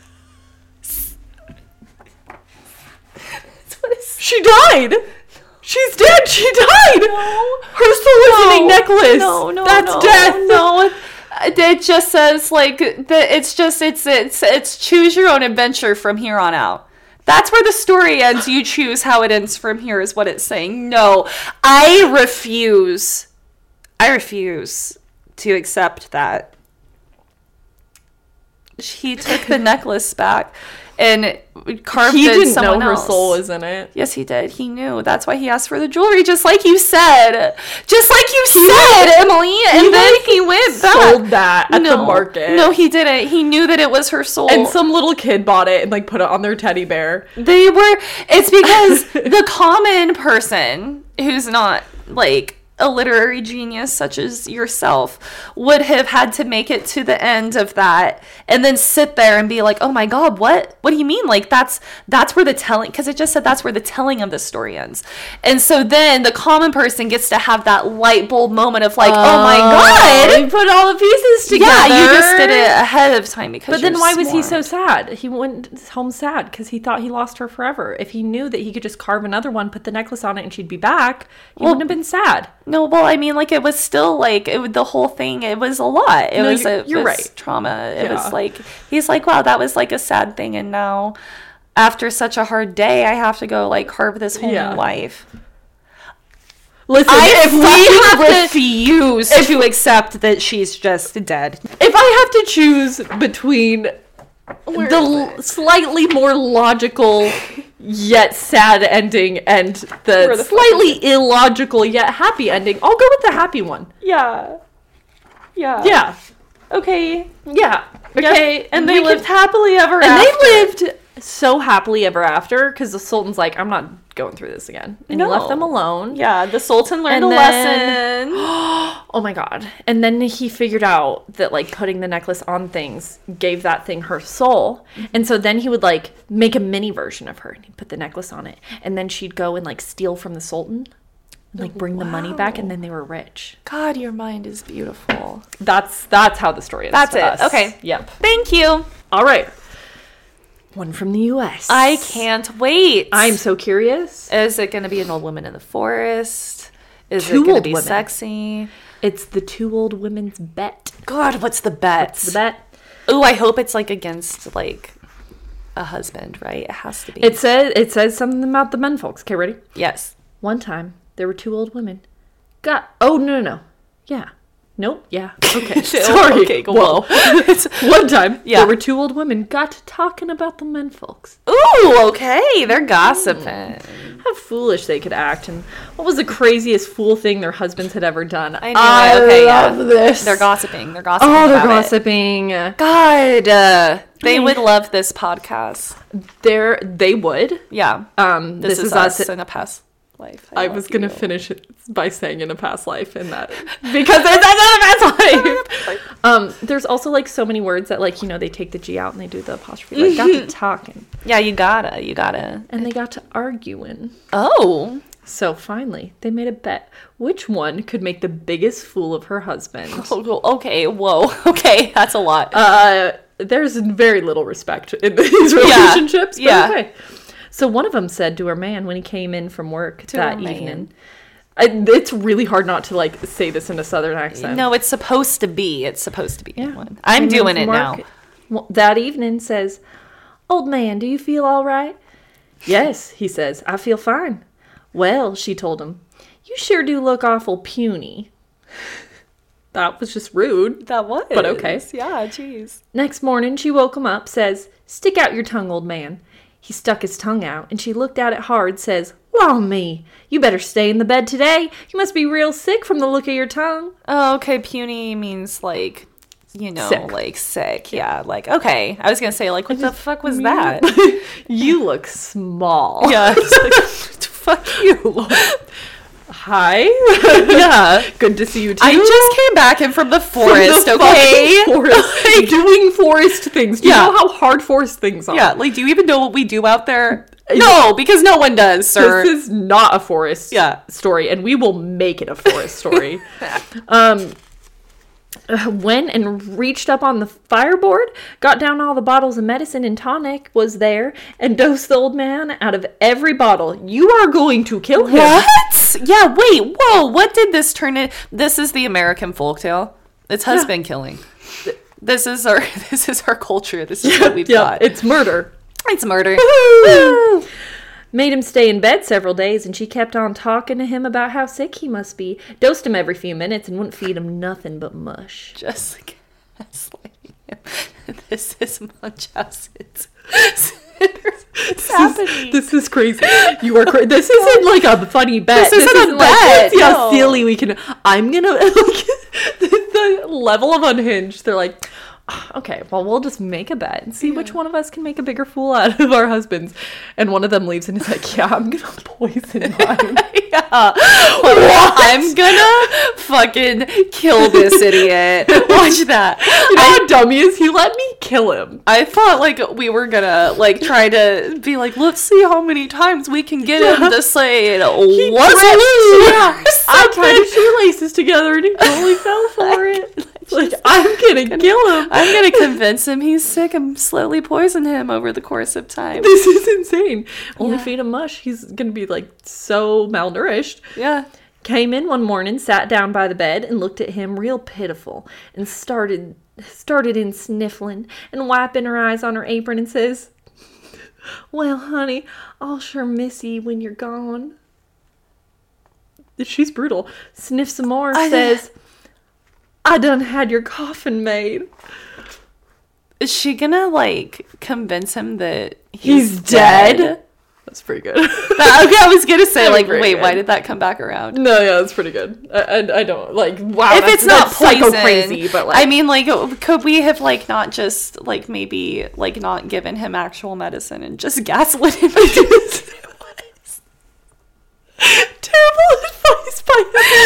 What is... She died. She's dead. She died. No. Her soul is no. in a necklace. No, no, That's no, death. No. It just says like that. It's just it's it's it's choose your own adventure from here on out. That's where the story ends. You choose how it ends from here is what it's saying. No, I refuse. I refuse to accept that. He took the necklace back and carved he it didn't someone know her else. soul was in it. Yes, he did. He knew. That's why he asked for the jewelry, just like you said. Just like you said, Emily. And he then like he went back. sold that at no, the market. No, he didn't. He knew that it was her soul. And some little kid bought it and like put it on their teddy bear. They were. It's because the common person who's not like a literary genius such as yourself would have had to make it to the end of that and then sit there and be like, oh my god, what what do you mean? Like that's that's where the telling, because it just said that's where the telling of the story ends. And so then the common person gets to have that light bulb moment of like, oh, oh my god, you put all the pieces together. Yeah, you just did it ahead of time because But then you're why was he smart. so sad? He went home sad because he thought he lost her forever. If he knew that he could just carve another one, put the necklace on it, and she'd be back, he Well, wouldn't have been sad. No, well, I mean, like, it was still, like, it, the whole thing, it was a lot. It No, was, you're- it you're was right. trauma. It Yeah. was, like, he's like, wow, that was, like, a sad thing, and now, after such a hard day, I have to go, like, carve this whole Yeah. new life. Listen, I if we have to, refuse to accept that she's just dead. if I have to choose between Where the is l- slightly more logical yet sad ending and the, Where the fuck slightly illogical yet happy ending, I'll go with the happy one. Yeah. Yeah. Yeah. Okay. Yeah. Okay. Yep. And they we lived can- happily ever And after. they lived so happily ever after because the Sultan's like, I'm not going through this again. And No. he left them alone. Yeah, the Sultan learned And a then- lesson. Oh my god. And then he figured out that like putting the necklace on things gave that thing her soul. And so then he would like make a mini version of her and he'd put the necklace on it. And then she'd go and like steal from the Sultan and like bring the money back and then they were rich. God, your mind is beautiful. That's that's how the story is. That's to it. us. Okay. Yep. Thank you. All right. One from the U S. I can't wait. I'm so curious. Is it going to be an old woman in the forest? Is Two it going old to be women. sexy? It's the two old women's bet. God, what's the bet? What's the bet? Ooh, I hope it's like against like a husband, right? It has to be. It says it says something about the men folks. Okay, ready? yes. One time there were two old women. Got oh no no no. Yeah. Nope. Yeah. Okay. Sorry. Okay, go Whoa. One time Yeah. there were two old women got to talking about the men folks. Ooh, okay. They're gossiping. How foolish they could act and what was the craziest fool thing their husbands had ever done. I know. Okay, yeah. love this. They're gossiping. They're gossiping. Oh, they're about it. gossiping. God, uh, they Mm. would love this podcast. They're they would. Yeah. Um, This, is, us in a past life. I love was gonna you. finish it by saying in a past life in that because it's another past life. Um, there's also like so many words that like you know they take the G out and they do the apostrophe. Like got to talking Yeah, you gotta. You gotta. and they got to arguing. Oh. So finally, they made a bet which one could make the biggest fool of her husband. Oh, okay. Whoa. Okay. That's a lot. Uh, there's very little respect in these relationships. But Yeah. okay. So one of them said to her man when he came in from work To that her man. evening. I, it's really hard not to like say this in a southern accent. No, it's supposed to be. It's supposed to be. Yeah. One. I'm Came in doing from it work now. well, That evening says, "Old man, do you feel all right?" "Yes," he says, "I feel fine." "Well," she told him, "you sure do look awful puny." That was just rude. That was. But okay. Yeah, jeez. Next morning, she woke him up, says, "Stick out your tongue, old man." He stuck his tongue out, and she looked at it hard, says, "Law me, you better stay in the bed today. You must be real sick from the look of your tongue." Oh, okay. Puny means like, you know, Sick. like sick. Yeah. Like, okay. I was going to say, like, what the fuck was that? You look small. Yeah. Fuck you. Hi. Yeah. Good to see you too. I just came back in from the forest, From the okay? fucking forest. Doing forest things. Do you Yeah. know how hard forest things are? Yeah, like, do you even know what we do out there? No, because no one does, sir. This is not a forest Yeah. story, and we will make it a forest story. um, uh, went and reached up on the fireboard, got down all the bottles of medicine and tonic was there, and dosed the old man out of every bottle. You are going to kill him. What? Yeah, wait, whoa, what did this turn in? This is the American folktale. It's husband yeah. killing. This is our this is our culture. This is what we've yeah, got. It's murder. It's murder. Woo! Made him stay in bed several days, and she kept on talking to him about how sick he must be. Dosed him every few minutes and wouldn't feed him nothing but mush. Just like this is Munchausen's. It's happening. This is crazy. You are crazy. This isn't like a funny bet. This isn't this a bet. Like, see how no. silly we can. I'm gonna like the, the level of unhinged. They're like, okay, well, we'll just make a bet and see yeah. which one of us can make a bigger fool out of our husbands. And one of them leaves and is like, yeah, I'm gonna poison mine. yeah. Well, I'm gonna fucking kill this idiot. Watch that. You know I, how dumb he is? He let me kill him. I thought like we were gonna like try to be like, let's see how many times we can get yeah. him to say it wasn't. Yeah. I tied his shoelaces together and he totally fell for it. Like, I'm gonna, gonna kill him. I'm gonna convince him he's sick and slowly poison him over the course of time. This is insane. Only yeah. feed him mush. He's gonna be like so malnourished. Yeah. Came in one morning, sat down by the bed, and looked at him real pitiful, and started started in sniffling and wiping her eyes on her apron, and says, "Well, honey, I'll sure miss you when you're gone." She's brutal. Sniffs some more. I says. I done had your coffin made. Is she gonna, like, convince him that he's, he's dead? dead? That's pretty good. that, okay, I was gonna say, like, wait, good. Why did that come back around? No, yeah, that's pretty good. I, I, I don't, like, wow. If that's, it's not that's poison, crazy, but, like. I mean, like, could we have, like, not just, like, maybe, like, not given him actual medicine and just gaslit him? Terrible advice by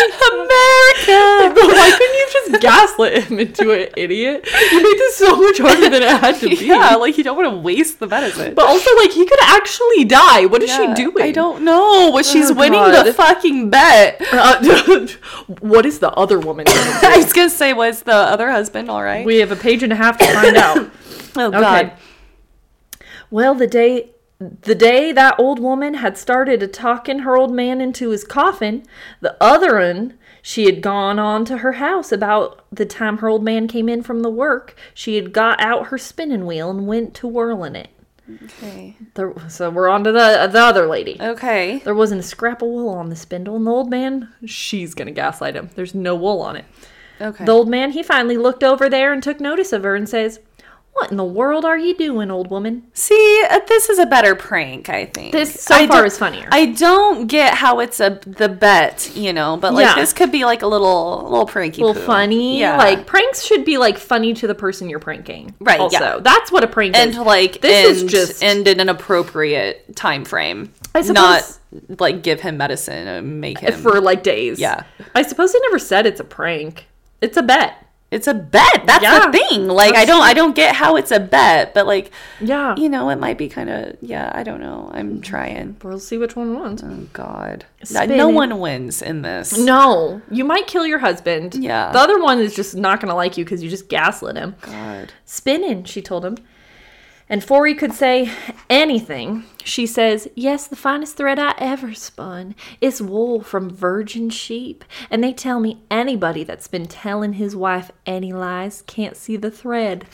America. Why couldn't you just gaslit him into an idiot? You made this so much harder than it had to be. Yeah, like you don't want to waste the medicine. But also, like, he could actually die. What is yeah, she doing? I don't know. What she's oh, winning God. the fucking bet. Uh, what is the other woman doing? I was gonna say, was the other husband all right? We have a page and a half to find out. Oh God. Okay. Well, the day. The day that old woman had started a talking her old man into his coffin, the other one, she had gone on to her house about the time her old man came in from the work. She had got out her spinning wheel and went to whirling it. Okay. There, so we're on to the, the other lady. Okay. There wasn't a scrap of wool on the spindle, and the old man, she's going to gaslight him. There's no wool on it. Okay. The old man, he finally looked over there and took notice of her and says, "What in the world are you doing, old woman?" See, uh, this is a better prank, I think. This so I far is funnier. I don't get how it's a the bet, you know, but like yeah. this could be like a little little pranky, a little poo. funny. Yeah, like pranks should be like funny to the person you're pranking, right? Also, yeah. that's what a prank and is. And like this end, is just end in an appropriate time frame. I suppose, not like give him medicine and make him for like days. Yeah, I suppose they never said it's a prank. It's a bet. It's a bet. That's yeah, the thing. Like, I don't, I don't get how it's a bet, but like, yeah, you know, it might be kind of, yeah, I don't know. I'm trying. We'll see which one wins. Oh God, Spinning. No one wins in this. No, you might kill your husband. Yeah. The other one is just not going to like you because you just gaslit him. God. Spinning, she told him. And before he could say anything, she says, "Yes, the finest thread I ever spun is wool from virgin sheep. And they tell me anybody that's been telling his wife any lies can't see the thread."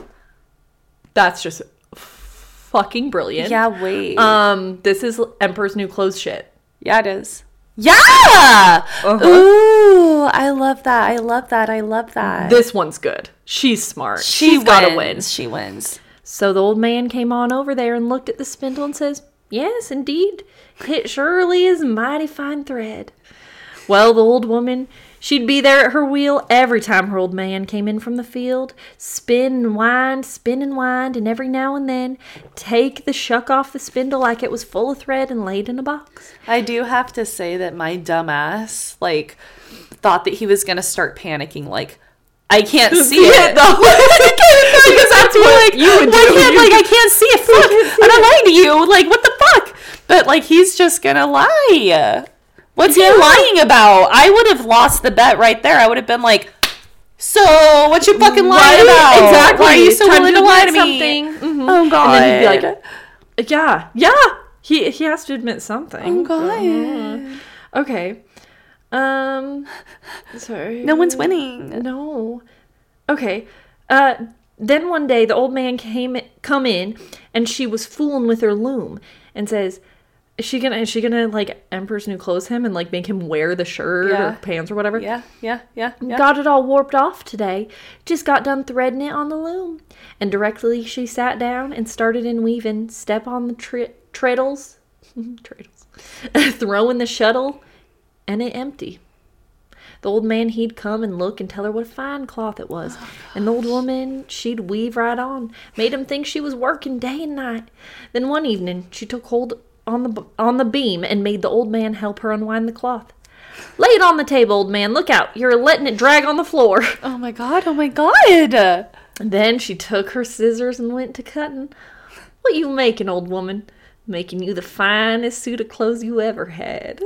That's just fucking brilliant. Yeah, wait. Um, this is Emperor's New Clothes shit. Yeah, it is. Yeah! Uh-huh. Ooh, I love that. I love that. I love that. This one's good. She's smart. She She's got to win. She wins. So the old man came on over there and looked at the spindle and says, "Yes, indeed, it surely is mighty fine thread." Well, the old woman, she'd be there at her wheel every time her old man came in from the field, spin and wind, spin and wind, and every now and then take the shuck off the spindle like it was full of thread and laid in a box. I do have to say that my dumbass, like, thought that he was going to start panicking, like, I can't see it though. Because that's what like, you would do. Can't, like I can't see it. Fuck. I'm not lying to you. Like what the fuck? But like he's just gonna lie. What's yeah. he lying about? I would have lost the bet right there. I would have been like, "So what you fucking lying right? about? Exactly. Why are you so Time willing to, to lie to me?" Mm-hmm. Oh God. And then he'd be like, "Yeah, yeah." He he has to admit something. Oh God. Mm-hmm. Okay. Um, sorry. No one's winning. No. Okay. Uh, then one day the old man came come in, and she was fooling with her loom, and says, "Is she gonna? Is she gonna like Emperor's New Clothes him and like make him wear the shirt Yeah. or pants or whatever?" Yeah, yeah, yeah, yeah. Got it all warped off today. Just got done threading it on the loom. And directly she sat down and started in weaving. Step on the tri- treadles. treadles. Throwing the shuttle. And it empty. The old man, he'd come and look and tell her what a fine cloth it was. Oh, and the old woman, she'd weave right on. Made him think she was working day and night. Then one evening, she took hold on the on the beam and made the old man help her unwind the cloth. "Lay it on the table, old man. Look out. You're letting it drag on the floor." Oh my god, oh my god. Then she took her scissors and went to cutting. "What you making, old woman?" "Making you the finest suit of clothes you ever had."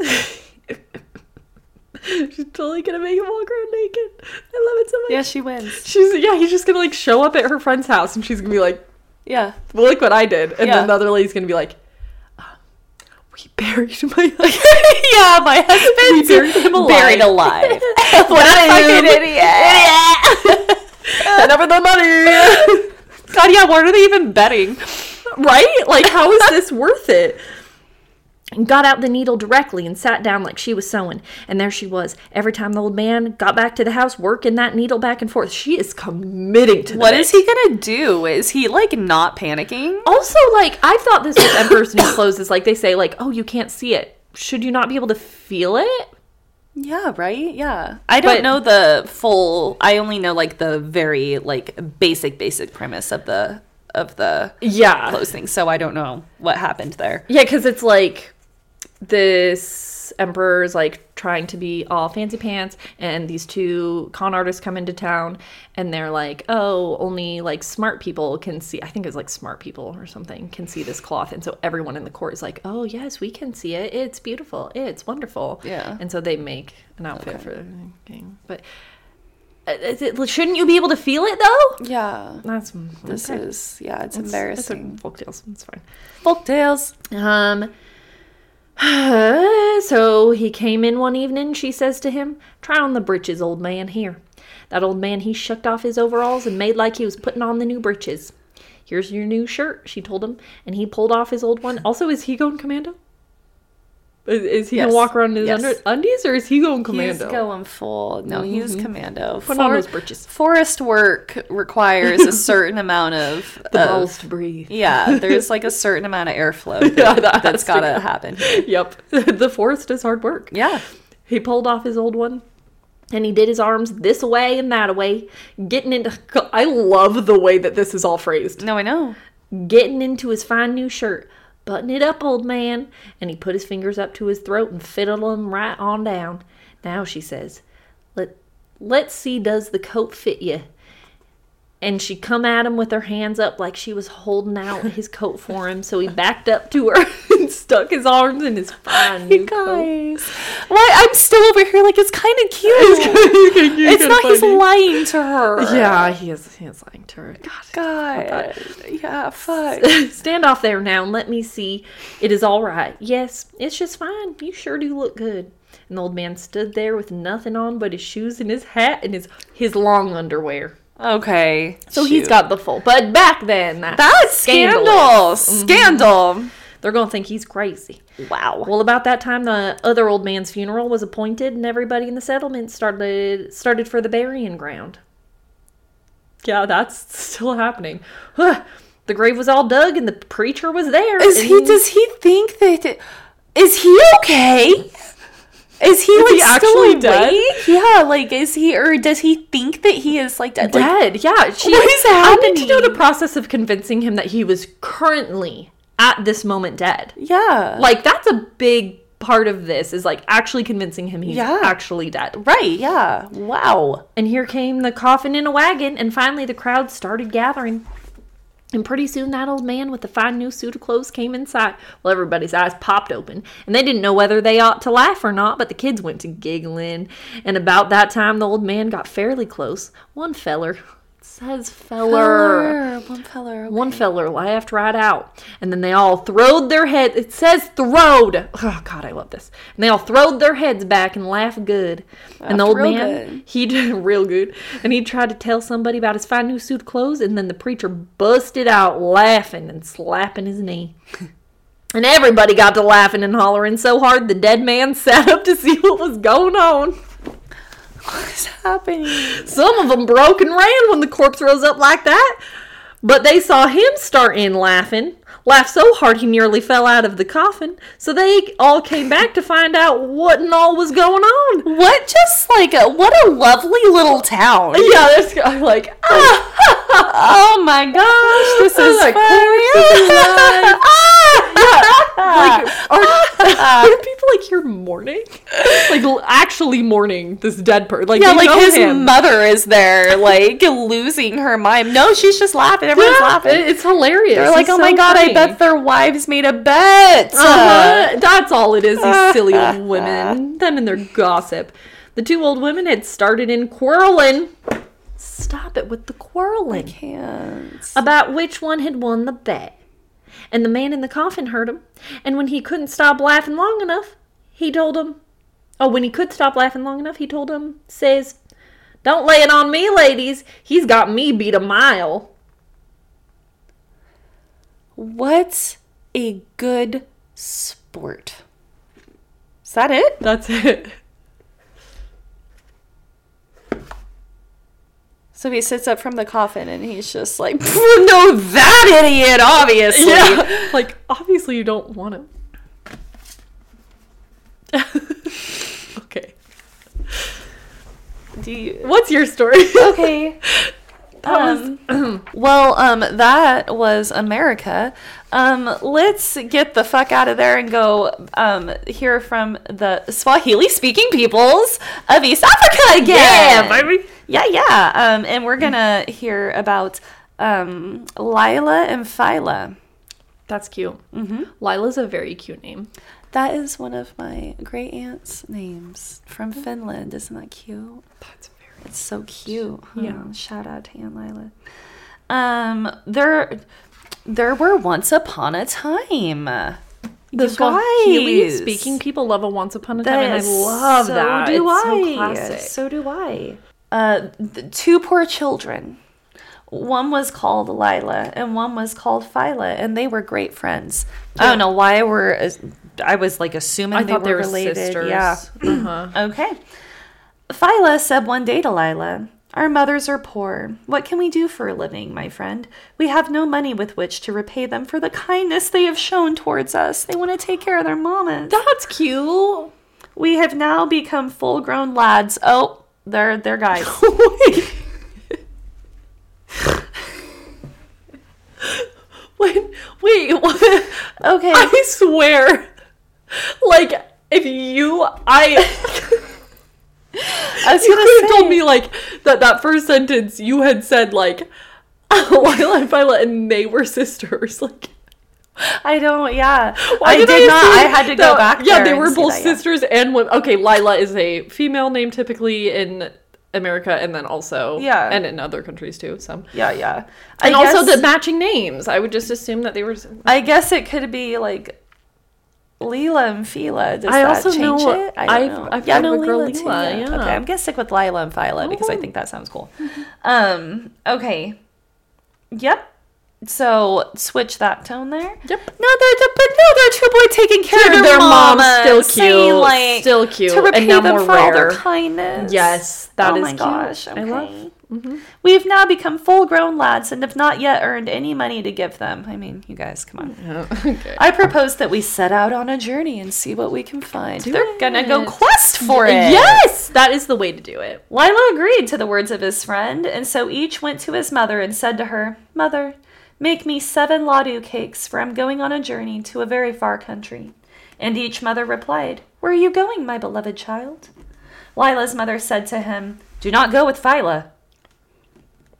She's totally gonna make him walk around naked. I love it so much. Yeah, she wins. She's yeah, he's just gonna like show up at her friend's house and she's gonna be like, yeah, well, look what I did. And yeah. then the other lady's gonna be like, um, we buried my husband. Yeah, my husband. We buried him alive. Buried alive. What a fucking idiot. And over the money. God, yeah, what are they even betting? Right? Like, how is this worth it? And got out the needle directly and sat down like she was sewing. And there she was. Every time the old man got back to the house, working that needle back and forth. She is committing to What this. is he gonna do? Is he, like, not panicking? Also, like, I thought this was Emperor's New Clothes is like, they say, like, oh, you can't see it. Should you not be able to feel it? Yeah, right? Yeah. I don't But- know the full... I only know, like, the very, like, basic, basic premise of the of the Yeah. clothes thing. So I don't know what happened there. Yeah, because it's like this emperor's like trying to be all fancy pants, and these two con artists come into town, and they're like, oh, only like smart people can see. I think it's like smart people or something can see this cloth, and so everyone in the court is like, oh yes, we can see it. It's beautiful. It's wonderful. Yeah. And so they make an outfit Okay. for the game, but. uh, is it- Shouldn't you be able to feel it though? Yeah. That's This okay. is... Yeah, it's, It's- embarrassing. It's folktales. It's fine. Folktales. Um, so he came in one evening, she says to him, try on the breeches, old man, here. That old man, he shucked off his overalls and made like he was putting on the new breeches. Here's your new shirt, she told him, and he pulled off his old one. Also, is he going commando? Is, is he Yes. gonna walk around in his Yes. under, undies, or is he going commando? He's going full. No, he's commando. Put on those breeches. Forest work requires a certain amount of... The of- balls to breathe. Yeah, there's like a certain amount of airflow that, Yeah, that that's has to got to go. happen. Yep. The forest is hard work. Yeah. He pulled off his old one, and he did his arms this way and that away, getting into... I love the way that this is all phrased. No, I know. Getting into his fine new shirt. Button it up, old man. And he put his fingers up to his throat and fiddled them right on down. Now, she says, Let, let's see, does the coat fit you? And she come at him with her hands up like she was holding out his coat for him. So he backed up to her and stuck his arms in his fine new You coat. guys. Why? I'm still over here like it's kind of cute. It's, It's not he's lying to her. Yeah, he is, he is lying to her. God. God. Yeah, fuck. Stand off there now and let me see. It is all right. Yes, it's just fine. You sure do look good. And the old man stood there with nothing on but his shoes and his hat and his, his long underwear. Okay. So he's shoot. got the full. But back then, that's, That's scandal. scandalous. Scandal. They're going to think he's crazy. Wow. Well, about that time, the other old man's funeral was appointed, and everybody in the settlement started started for the burying ground. Yeah, that's still happening. The grave was all dug, and the preacher was there. Is and he? Does he think that? Is he okay? Is he like he still actually dead? awake? Yeah, like is he, or does he think that he is like dead? Like, dead? Yeah. She, What is I need to know the happening? process of convincing him that he was currently at this moment dead. yeah. Like that's a big part of this is like actually convincing him he's Yeah. actually dead. Right. Yeah. Wow. And here came the coffin in a wagon, and finally the crowd started gathering. And pretty soon that old man with the fine new suit of clothes came inside. Well, everybody's eyes popped open, and they didn't know whether they ought to laugh or not, but the kids went to giggling. And about that time, the old man got fairly close. One feller, says feller. Feller. One feller. Okay. One feller laughed right out. And then they all throwed their heads. It says throwed. Oh, God, I love this. And they all throwed their heads back and laughed good. Laughed and the old real man, good. he did real good. And he tried to tell somebody about his fine new suit of clothes. And then the preacher busted out laughing and slapping his knee. And everybody got to laughing and hollering so hard the dead man sat up to see what was going on. What is happening? Some of them broke and ran when the corpse rose up like that. But they saw him start in laughing. Laughed so hard he nearly fell out of the coffin. So they all came back to find out what and all was going on. What just like a, what a lovely little town. Yeah, there's I'm like, ah, oh my gosh, this is like, funny. like, are, are people like here mourning? Like actually mourning this dead person? Like, yeah, they like know his him. mother is there, like losing her mind. No, she's just laughing. Everyone's Yeah, laughing. It's hilarious. They're like, It's oh so my god, funny. I bet their wives made a bet. Uh-huh. That's all it is, these silly old women. Them and their gossip. The two old women had started in quarreling. Stop it with the quarreling. Can't. About which one had won the bet. And the man in the coffin heard him. And when he couldn't stop laughing long enough, he told him, oh, when he could stop laughing long enough, he told him, says, don't lay it on me, ladies. He's got me beat a mile. What a good sport. Is that it? That's it. So he sits up from the coffin and he's just like, no, that idiot, obviously. Yeah. Like, obviously you don't want him. Okay. Do you... What's your story? Okay. Um, well, um, that was America. Um, let's get the fuck out of there and go um, hear from the Swahili-speaking peoples of East Africa again. Yeah, baby. Yeah, yeah. Um, and we're gonna hear about um, Lila and Phyla. That's cute. Mm-hmm. Lila's a very cute name. That is one of my great aunt's names from Finland. Isn't that cute? That's very It's so cute. Huh? Yeah. Shout out to Aunt Lila. Um, there, there were once upon a time. The You Swahili guys. speaking people love a Once Upon a Time, and I That- love so that. do it's I. so classic. So do I. Uh, th- two poor children. One was called Lila, and one was called Phyla, and they were great friends. I Yeah. don't know why we're. I was like assuming I they thought were they were related. sisters. Yeah. Uh-huh. Okay. Phyla said one day to Lila, our mothers are poor. What can we do for a living, my friend? We have no money with which to repay them for the kindness they have shown towards us. They want to take care of their mamas. That's cute. We have now become full-grown lads. Oh, they're they're guys. Wait. wait, wait, what? Okay. I swear. Like, if you, I... I was you gonna could have say, told me, like, that that first sentence you had said, like, Lila and Phyla, and they were sisters. Like, I don't. Yeah, why I did, I not. I assume had to go that- back. Yeah, there they and were see both that, yeah. sisters and women. Okay, Lila is a female name typically in America, and then also Yeah. and in other countries too. Some Yeah, yeah. I and also guess- the matching names. I would just assume that they were. I guess it could be like Lila and Phyla. Does I that also change know- it? I don't I've- know. I've yeah, heard no, of a girl Lila too. Lila, Yeah. yeah. Okay, I'm gonna stick with Lila and Phyla because I Oh. think that sounds cool. Um. Okay. Yep. So switch that tone there. Yep. No, they're the, but no, they're two boys taking care Dude, of their their mom's mama, still saying, cute, like, still cute, to repay and now them more for all their rare. kindness. Yes, that oh is my cute. gosh. I Okay. love- Mhm. We've now become full-grown lads and have not yet earned any money to give them. I mean, you guys, come on. Yeah, okay. I propose that we set out on a journey and see what we can find. Do They're gonna go it. quest for it. Yes, that is the way to do it. Lila agreed to the words of his friend, and so each went to his mother and said to her, Mother, make me seven ladu cakes, for I'm going on a journey to a very far country. And each mother replied, Where are you going, my beloved child? Lila's mother said to him, Do not go with Phyla.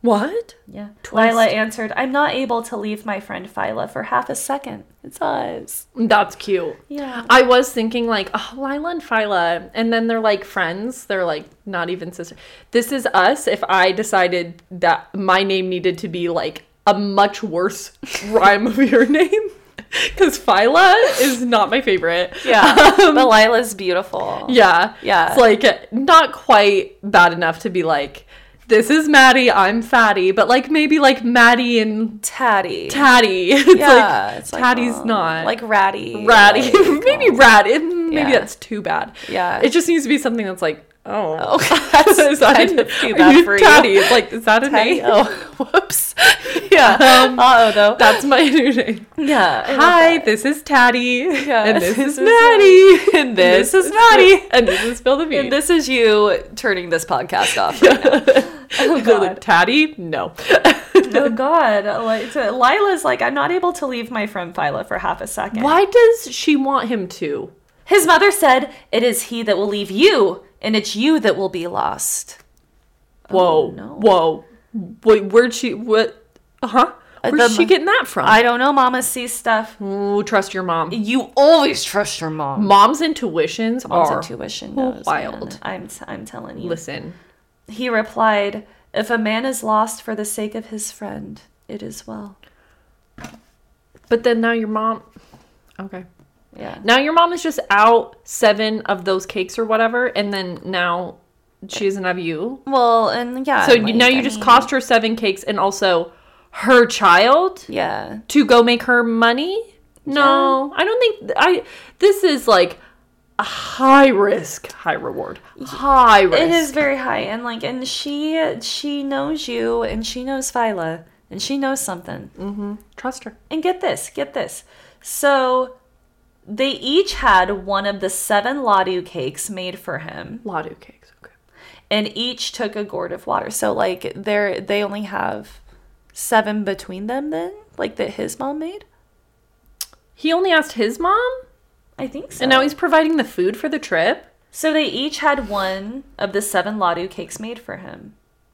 What? Yeah. Twist. Lila answered, I'm not able to leave my friend Phyla for half a second. It's us. That's cute. Yeah. I was thinking like, oh, Lila and Phyla. And then they're like friends. They're like not even sisters. This is us if I decided that my name needed to be like a much worse rhyme of your name. Because Phyla is not my favorite. Yeah. Um, but Lila's beautiful. Yeah. Yeah. It's like not quite bad enough to be like, this is Maddie, I'm Fatty, but like maybe like Maddie and Tatty. Tatty. It's yeah, like it's like, Tatty's oh, not. Like Ratty. Ratty. Like, maybe oh. Ratty. Maybe Yeah. that's too bad. Yeah. It just needs to be something that's like, oh. Oh, that's is that kind a, of too bad for Tatty. you. It's like, is that a Tatty? name? Oh, whoops. Yeah. Um, Uh-oh, though. That's my new name. Yeah. I Hi, this is Tatty. Yeah. And this, This is is Maddie. And this is Maddie. And this is Spill the Beans. And this is you turning this podcast off right now. Oh, God. Tatty? No. Oh, God. Like, so Lila's like, I'm not able to leave my friend Phyla for half a second. Why does she want him to? His mother said, it is he that will leave you, and it's you that will be lost. Whoa. Oh, no. Whoa. Wait, where'd she, what? Uh-huh. Where's The- she getting that from? I don't know. Mama sees stuff. Ooh, trust your mom. You always trust your mom. Mom's intuitions Mom's are intuition knows, wild. man. I'm, I'm telling you. Listen. He replied, if a man is lost for the sake of his friend, it is well. But then now your mom... Okay. Yeah. Now your mom is just out seven of those cakes or whatever, and then now she doesn't have you. Well, and yeah. So you like, now you I just mean, cost her seven cakes and also her child Yeah. to go make her money? No, I don't think... I. This is like a high risk, high reward. High risk. It is very high, and like, and she she knows you, and she knows Phyla, and she knows something. Mm-hmm. Trust her. And get this, get this. So they each had one of the seven Ladu cakes made for him, Ladu cakes, okay. and each took a gourd of water. So like, they're they only have seven between them then, like that his mom made. He only asked his mom? I think so. And now he's providing the food for the trip? So they each had one of the seven Ladu cakes made for him.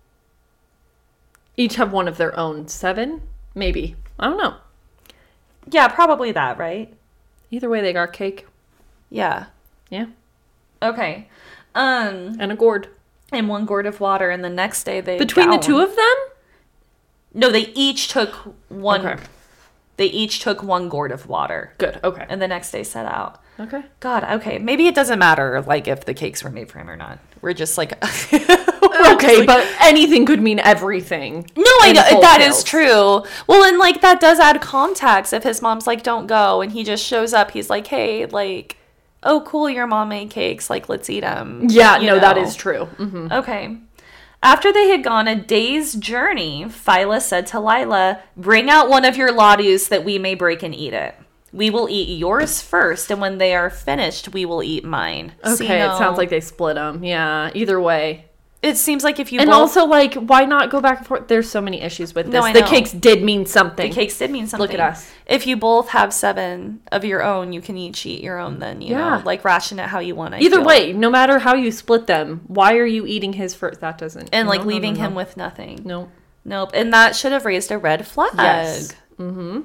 Each have one of their own. Seven? Maybe. I don't know. Yeah, probably that, right? Either way, they got cake. Yeah. Yeah. Okay. Um, And a gourd. and one gourd of water, and the next day they Between the got two one. of them? No, they each took one. Okay. They each took one gourd of water, Good. Okay. and the next day set out. Okay. God, okay, maybe it doesn't matter like if the cakes were made for him or not. We're just like Okay, but anything could mean everything. No, I in know full that tilt. is true. Well, and like that does add context. If his mom's like, "Don't go," and he just shows up, he's like, "Hey, like, oh, cool, your mom made cakes. Like, let's eat them." Yeah, You no, that know? is true. Mm-hmm. Okay. After they had gone a day's journey, Phyla said to Lila, "Bring out one of your ladus that we may break and eat it. We will eat yours first, and when they are finished, we will eat mine." Okay, So, you it know, sounds like they split them. Yeah, either way. it seems like if you And both, also, like, why not go back and forth? There's so many issues with this. No, I the know. cakes did mean something. the cakes did mean something. Look at us. If you both have seven of your own, you can each eat your own. Then you Yeah. know, like ration it how you want. I Either feel. way, no matter how you split them, why are you eating his first? That doesn't. and no, like no, leaving no, him no. with nothing. No. Nope. And that should have raised a red flag. Yes. Mm-hmm.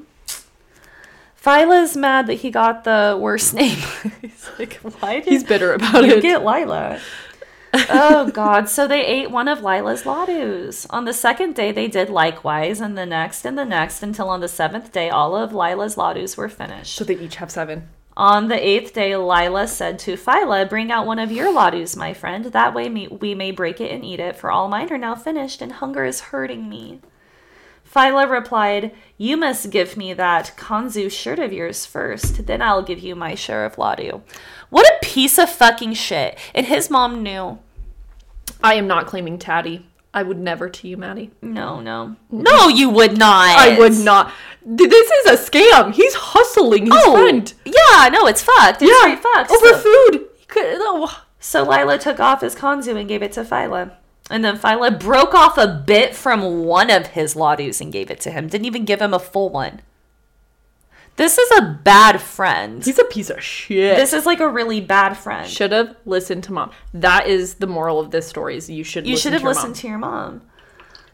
Phyla's mad that he got the worst name. He's like, why did He's bitter about you it. get Lila? Oh, God. So they ate one of Lila's ladus. On the second day, they did likewise, and the next and the next, until on the seventh day, all of Lila's ladus were finished. So they each have seven. On the eighth day, Lila said to Phyla, "Bring out one of your ladus, my friend. That way me- we may break it and eat it, for all mine are now finished, and hunger is hurting me." Phyla replied, "You must give me that Kanzu shirt of yours first, then I'll give you my share of ladu." What a piece of fucking shit. And his mom knew. I am not claiming Tatty. I would never to you, Maddie. No, no. No, you would not. I would not. Th- This is a scam. He's hustling his Oh, friend. yeah, no, it's fucked. It's straight fucked. Over So- food. He could, oh. So Lila took off his kanzu and gave it to Phyla. And then Phyla broke off a bit from one of his ladus and gave it to him. Didn't even give him a full one. This is a bad friend. He's a piece of shit. This is like a really bad friend. Should have listened to mom. That is the moral of this story. Is you should. You listen should have to your listened mom. to your mom.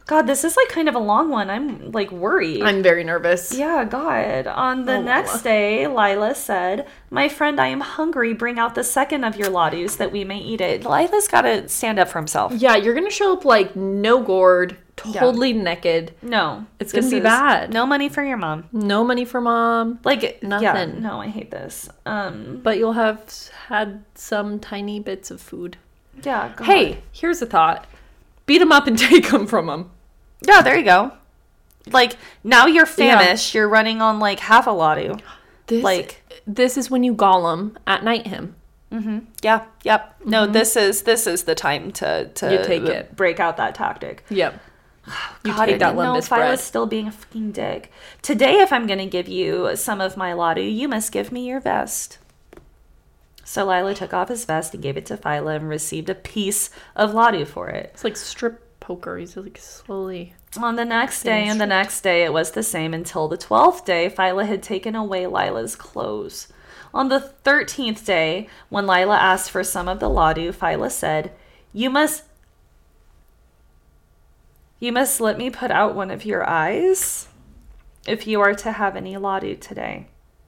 God, this is like kind of a long one. I'm like worried. I'm very nervous. Yeah, God. On the Oh, next Lila. day, Lila said, "My friend, I am hungry. Bring out the second of your ladus that we may eat it." Lila's got to stand up for himself. Yeah, you're gonna show up like no gourd, totally naked. No. It's gonna this be is bad. No money for your mom. No money for mom, Like, yeah, Nothing. no, I hate this. Um, but you'll have had some tiny bits of food. yeah, God. Hey, here's a thought. Beat them up and take them from them. Yeah, there you go. Like, now you're famished. You're running on, like, half a ladu. This, Like- this is when you Gollum at night him. Mm-hmm. Yeah, yep. No, this is this is the time to, to You take it. break out that tactic. Yep. You God, take I that didn't know limbus if I bread. was still being a fucking dick. Today, if I'm going to give you some of my ladu, you must give me your vest. So Lila took off his vest and gave it to Phyla and received a piece of ladu for it. It's like strip poker. He's like slowly. On the next day Being and the stripped. next day, it was the same until the twelfth day, Phyla had taken away Lila's clothes. On the thirteenth day, when Lila asked for some of the ladu, Phyla said, You must... You must let me put out one of your eyes if you are to have any ladu today.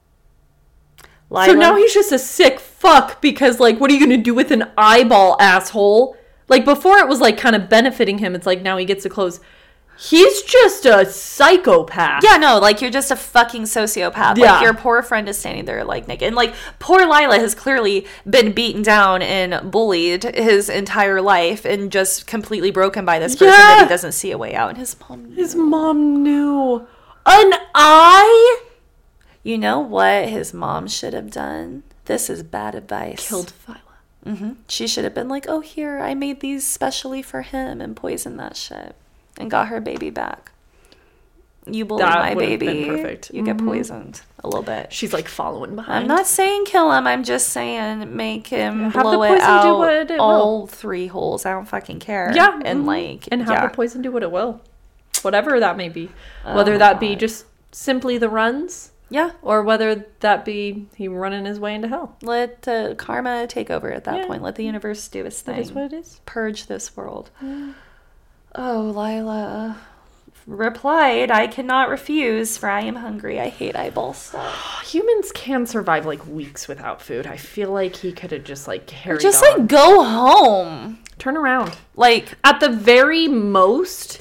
Lila, So now he's just a sick fuck because, like, what are you gonna do with an eyeball, asshole? Like, before it was, like, kind of benefiting him. It's like, now he gets to close. He's just a psychopath. Yeah, no, like, you're just a fucking sociopath. Yeah. Like, your poor friend is standing there, like, naked. And, like, poor Lila has clearly been beaten down and bullied his entire life and just completely broken by this person Yeah. that he doesn't see a way out. And his mom knew. His mom knew. An eye? You know what his mom should have done? This is bad advice. Killed Phyla. hmm She should have been like, oh, here, I made these specially for him and poisoned that shit and got her baby back. You bullied That my would have baby. been perfect. You get Mhm. poisoned a little bit. She's, like, following behind. I'm not saying kill him. I'm just saying make him Have the blow it poison do out what it all will. three holes. I don't fucking care. Yeah. And mhm. like And have yeah. the poison do what it will. Whatever that may be. Oh Whether my that be God. just simply the runs, yeah. or whether that be he running his way into hell. Let uh, karma take over at that Yeah. point. Let the universe do its thing. That is what it is. Purge this world. Oh, Lila replied, I cannot refuse, for I am hungry. I hate eyeball stuff. Humans can survive like weeks without food. I feel like he could have just like carried Just on. like go home. Turn around. Like, At the very most,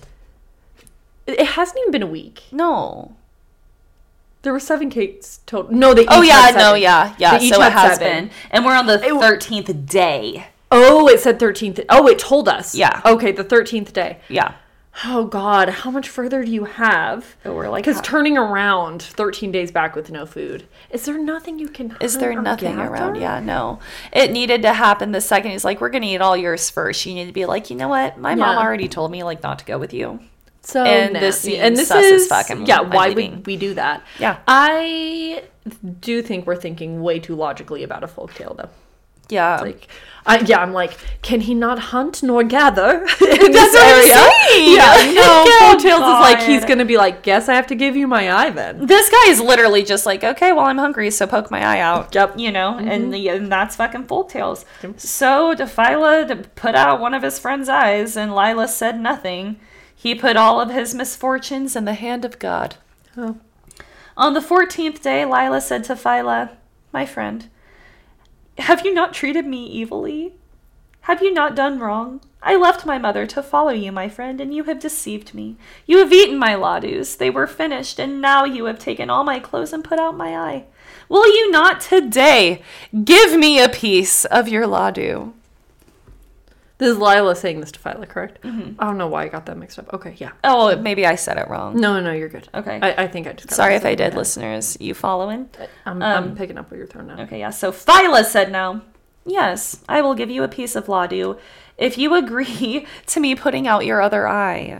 it hasn't even been a week. no. There were seven cakes total. No, they each Oh, yeah, had no, seven. yeah, yeah. They each So it had has seven. been. And we're on the It- thirteenth day. Oh, it said thirteenth. Oh, it told us. Yeah. Okay, the thirteenth day. Yeah. Oh, God. How much further do you have? So we're like, Because ha- turning around thirteen days back with no food. Is there nothing you can Is there hunt or nothing gather? around? Yeah, no. It needed to happen the second. He's like, we're going to eat all yours first. You need to be like, you know what? My mom Yeah. already told me, like, not to go with you. So And this nasty. seems and this sus as is fuck, and yeah. I'm Why leaving. would we do that? Yeah. I do think we're thinking way too logically about a folktale, though. Yeah. Like, I, yeah, I'm like, can he not hunt nor gather in this That's what I'm area? saying. Yeah, no. Oh, Folktales is like he's God. gonna be like, guess I have to give you my eye then. This guy is literally just like, okay, well, I'm hungry, so poke my eye out. Yep. You know, and, the, and that's fucking folktales. So Dephila to put out one of his friend's eyes, and Lila said nothing. He put all of his misfortunes in the hand of God. Oh. On the fourteenth day, Lila said to Phyla, my friend, have you not treated me evilly? Have you not done wrong? I left my mother to follow you, my friend, and you have deceived me. You have eaten my ladus. They were finished, and now you have taken all my clothes and put out my eye. Will you not today give me a piece of your ladu? This is Lila saying this to Phyla, correct? Mm-hmm. I don't know why I got that mixed up. Okay, yeah. Oh, maybe I said it wrong. No, no, you're good. Okay. I, I think I just got Sorry it if I mixed up. did, Yeah. listeners. You following? I'm, Um, I'm picking up what you're throwing out. Okay, yeah. So Phyla said now, yes, I will give you a piece of ladu if you agree to me putting out your other eye.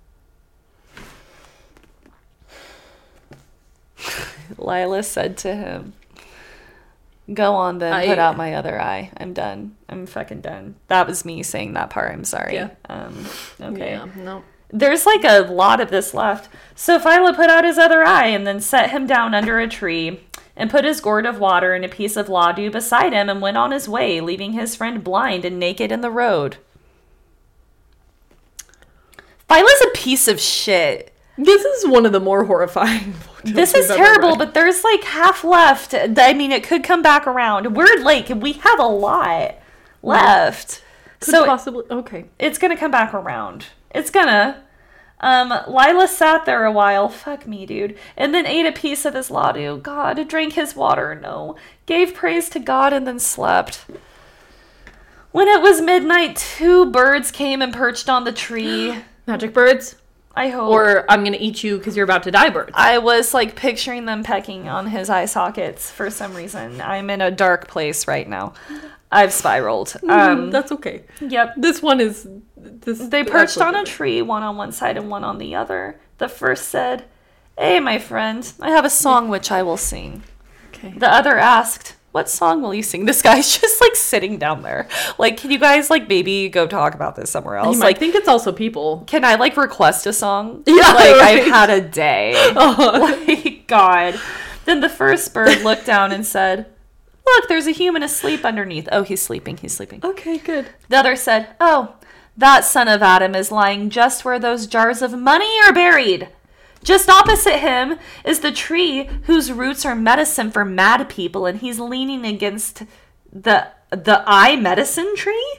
Lila said to him, go on then, I- put out my other eye. I'm done. I'm fucking done. That was me saying that part. I'm sorry. Yeah. Um, okay. Yeah, no. There's like a lot of this left. So Phyla put out his other eye and then set him down under a tree and put his gourd of water and a piece of ladu beside him and went on his way, leaving his friend blind and naked in the road. Lila's a piece of shit. This is one of the more horrifying photos This is we've ever terrible, read. but there's like half left. I mean, it could come back around. We're like, we have a lot left. Could so possibly, okay. it's gonna come back around. It's gonna. Um, Lila sat there a while, fuck me, dude, and then ate a piece of his ladu. God, drank his water, no. Gave praise to God and then slept. When it was midnight, two birds came and perched on the tree. Magic birds? I hope. Or I'm going to eat you because you're about to die birds. I was like picturing them pecking on his eye sockets for some reason. I'm in a dark place right now. I've spiraled. Um, That's okay. yep. This one is... This, They perched on a tree, one on one side and one on the other. The first said, "Hey, my friend, I have a song which I will sing." Okay. The other asked, "What song will you sing?" This guy's just like sitting down there. Like, can you guys like maybe go talk about this somewhere else? You might Like, think it's also people. can I like request a song? Yeah, Like, right. I've had a day. Oh. Like, God. Then the first bird looked down and said, "Look, there's a human asleep underneath." Oh, he's sleeping. He's sleeping. Okay, good. The other said, "Oh, that son of Adam is lying just where those jars of money are buried. Just opposite him is the tree whose roots are medicine for mad people, and he's leaning against the the eye medicine tree."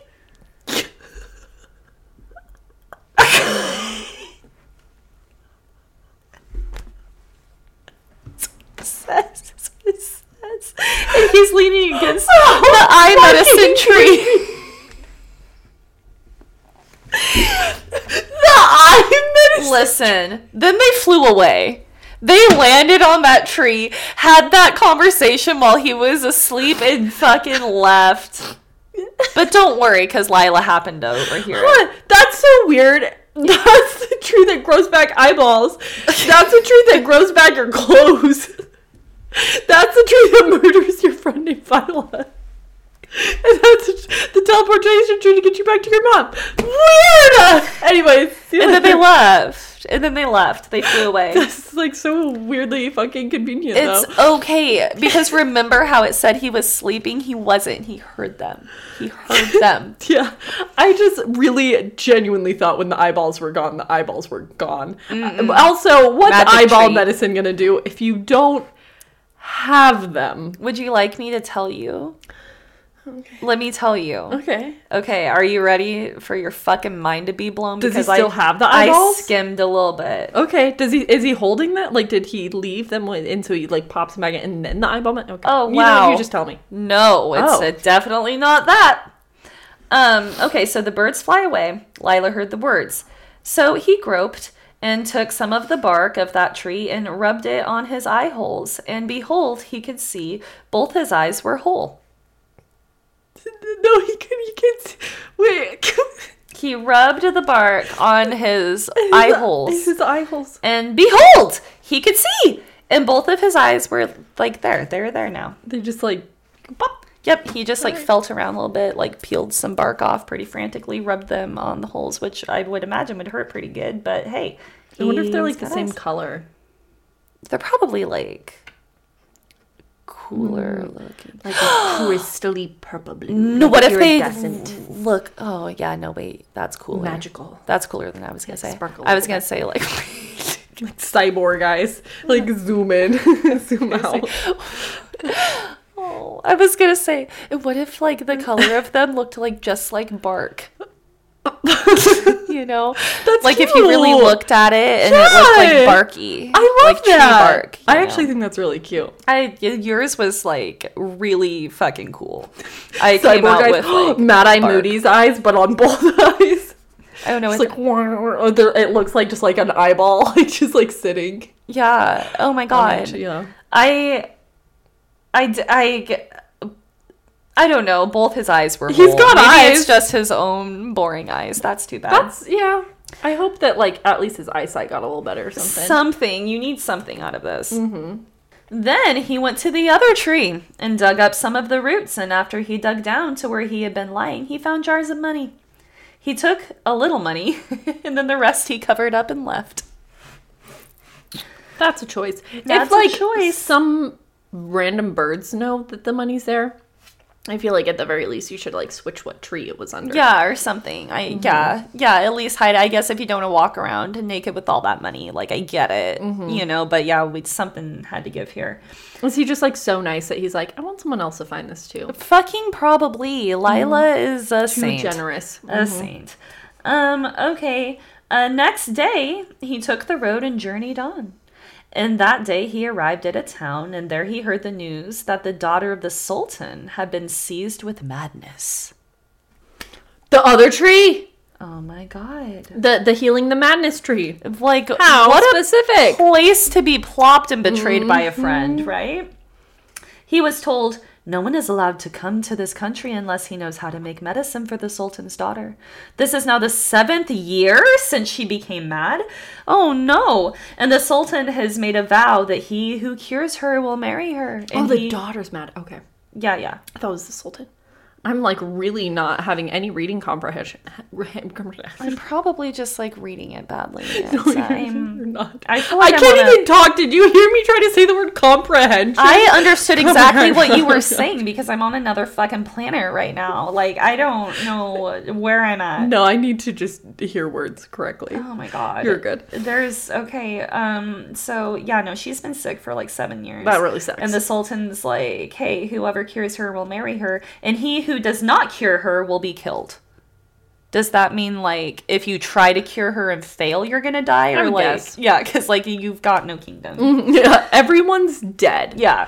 says, it says. And he's leaning against the eye medicine tree. The eye medicine. Listen, then they flew away. They landed on that tree, had that conversation while he was asleep, and fucking left. But don't worry, because Lila happened to overhear it. What? That's so weird. That's the tree that grows back eyeballs. That's the tree that grows back your clothes. That's the tree that murders your friend named Viola. And that's the teleportation tree to get you back to your mom. Weird! Anyways. see you And then they later. left. And then they left. They flew away. That's like so weirdly fucking convenient, It's though. okay, because remember how it said he was sleeping? He wasn't. He heard them. He heard them. Yeah. I just really genuinely thought when the eyeballs were gone, the eyeballs were gone. Uh, also, what's Magic eyeball tree. medicine gonna do if you don't have them? Would you like me to tell you? Okay. Let me tell you. Okay. Okay, are you ready for your fucking mind to be blown? Does he Because still I, have the I eyeballs? skimmed a little bit. Okay. Does he? Is he holding that? Like, did he leave them with, and so he like pops them back in, and then the eyeball? med- Okay. Oh, You know, wow. you just tell me. No, it's Oh. uh, definitely not that. Um, okay, so the birds fly away. Lila heard the words. So he groped and took some of the bark of that tree and rubbed it on his eye holes. And behold, he could see both his eyes were whole. No, he can. He can't. Wait. He rubbed the bark on his eye holes. His eye holes. And behold, he could see. And both of his eyes were like there. They're there now. They just like. Pop. Yep, he just like Alright. felt around a little bit, like peeled some bark off pretty frantically, rubbed them on the holes, which I would imagine would hurt pretty good. But hey, I wonder if they're like he's the got same eyes. color. They're probably like cooler looking. Like a crystally purple blue. No, like what if they iridescent. look? Oh yeah, no wait, that's cooler. Magical. That's cooler than I was gonna Yeah, say. sparkle I was a gonna little say like. Like cyborg eyes. Like zoom in, zoom out. Oh, I was gonna say, what if like the color of them looked like just like bark? You know, That's like if you really cute. looked at it and it looked like Yeah. barky. I love like tree that. bark. you I know? actually think that's really cute. I yours was like really fucking cool. I came Cyborg out eyes. with like Mad Eye bark. Moody's eyes, but on both eyes. I don't know. It's What like wah, there- it looks like just like an eyeball, like just like sitting. yeah. Oh my on god. it, Yeah. I, I, d- I, I don't know. Both his eyes were. He's whole. got Maybe eyes. It's just his own boring eyes. That's too bad. That's yeah. I hope that like at least his eyesight got a little better or something. Something. You need something out of this. Mm-hmm. Then he went to the other tree and dug up some of the roots. And after he dug down to where he had been lying, he found jars of money. He took a little money, and then the rest he covered up and left. That's a choice. That's if like a choice. some random birds know that the money's there, I feel like at the very least you should like switch what tree it was under. Yeah, or something. I mm-hmm. yeah. Yeah, at least hide. I guess if you don't want to walk around naked with all that money, like I get it. Mm-hmm. You know, but yeah, we something had to give here. Was he just like so nice that he's like, I want someone else to find this too? Fucking probably. Lila mm-hmm. is a Too saint. generous. A mm-hmm. saint. Um, okay. Uh, next day, he took the road and journeyed on. And that day he arrived at a town, and there he heard the news that the daughter of the Sultan had been seized with madness. The other tree? Oh my god. The the healing the madness tree. Like, how what specific? A place to be plopped and betrayed mm-hmm. by a friend, right? He was told, no one is allowed to come to this country unless he knows how to make medicine for the Sultan's daughter. This is now the seventh year since she became mad. Oh no. And the Sultan has made a vow that he who cures her will marry her. And oh, the he... daughter's mad. Okay. Yeah, yeah. I thought it was the Sultan. I'm like really not having any reading comprehension. I'm probably just like reading it badly. No, you're, I'm, you're not. I, feel like I I'm can't a... even talk. Did you hear me try to say the word comprehension? I understood exactly what you were saying because I'm on another fucking planet right now. Like, I don't know where I'm at. No, I need to just hear words correctly. Oh my god. You're good. There's, okay, um, so yeah, no, she's been sick for like seven years. That really sucks. And the Sultan's like, hey, whoever cures her will marry her. And he who who does not cure her will be killed. Does that mean like if you try to cure her and fail, you're gonna die, or like guess. Yeah, because like you've got no kingdom. Mm-hmm. Yeah, everyone's dead. Yeah.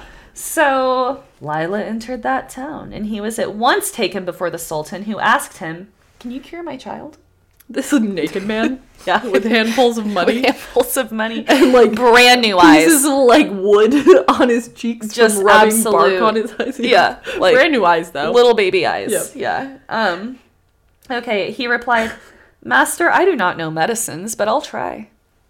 So Lila entered that town, and he was at once taken before the Sultan, who asked him, "Can you cure my child?" This is a naked man. Yeah, with handfuls of money, with handfuls of money, and like brand new pieces eyes, of like wood on his cheeks, just from rubbing absolute, bark on his eyes. Yeah, like brand new eyes though, little baby eyes. Yep. Yeah. Um. Okay. He replied, "Master, I do not know medicines, but I'll try."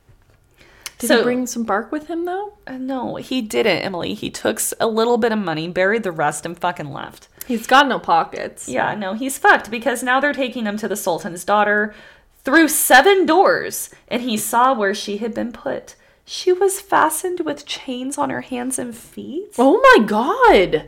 Did so, he bring some bark with him though? Uh, no, he didn't, Emily. He took a little bit of money, buried the rest, and fucking left. He's got no pockets. Yeah, no, he's fucked because now they're taking him to the Sultan's daughter through seven doors, and he saw where she had been put. She was fastened with chains on her hands and feet. Oh my god.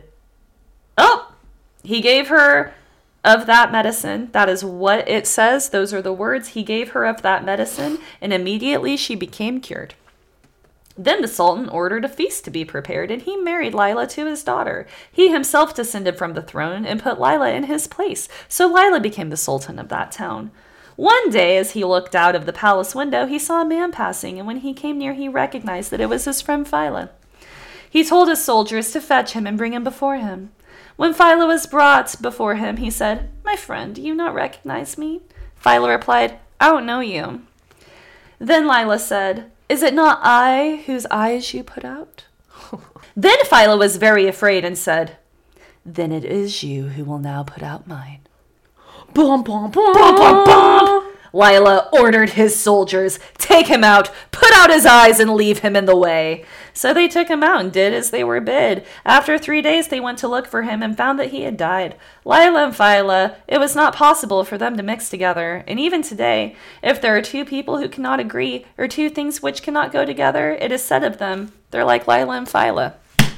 Oh, he gave her of that medicine. That is what it says. Those are the words. He gave her of that medicine, and immediately she became cured. Then the Sultan ordered a feast to be prepared, and he married Lila to his daughter. He himself descended from the throne and put Lila in his place. So Lila became the Sultan of that town. One day, as he looked out of the palace window, he saw a man passing, and when he came near, he recognized that it was his friend Phila. He told his soldiers to fetch him and bring him before him. When Phila was brought before him, he said, "My friend, do you not recognize me?" Phila replied, "I don't know you." Then Lila said, "Is it not I whose eyes you put out?" Then Phila was very afraid and said, "Then it is you who will now put out mine." Bum, bum, bum. Bum, bum, bum. Lila ordered his soldiers, "Take him out, put out his eyes, and leave him in the way." So they took him out and did as they were bid. After three days they went to look for him and found that he had died. Lila and Phila, it was not possible for them to mix together. And even today, if there are two people who cannot agree, or two things which cannot go together, it is said of them, they're like Lila and Phila.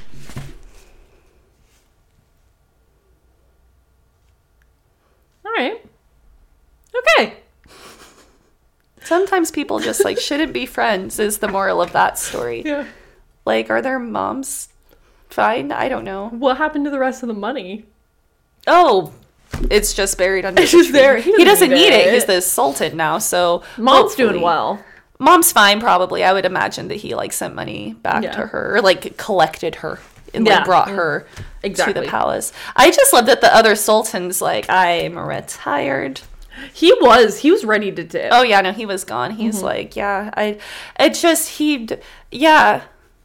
All right. Okay. Sometimes people just like shouldn't be friends is the moral of that story. Yeah. Like, are their moms fine? I don't know. What happened to the rest of the money? Oh, it's just buried under it's the just tree. there. He doesn't, he doesn't need, need it. it. He's the Sultan now, so mom's doing well. Mom's fine, probably. I would imagine that he like sent money back yeah. to her, or like collected her and yeah. like brought her exactly. to the palace. I just love that the other Sultan's like, I'm retired. He was. He was ready to dip. Oh, yeah, no, he was gone. He's mm-hmm. like, yeah, I, it just, he, yeah.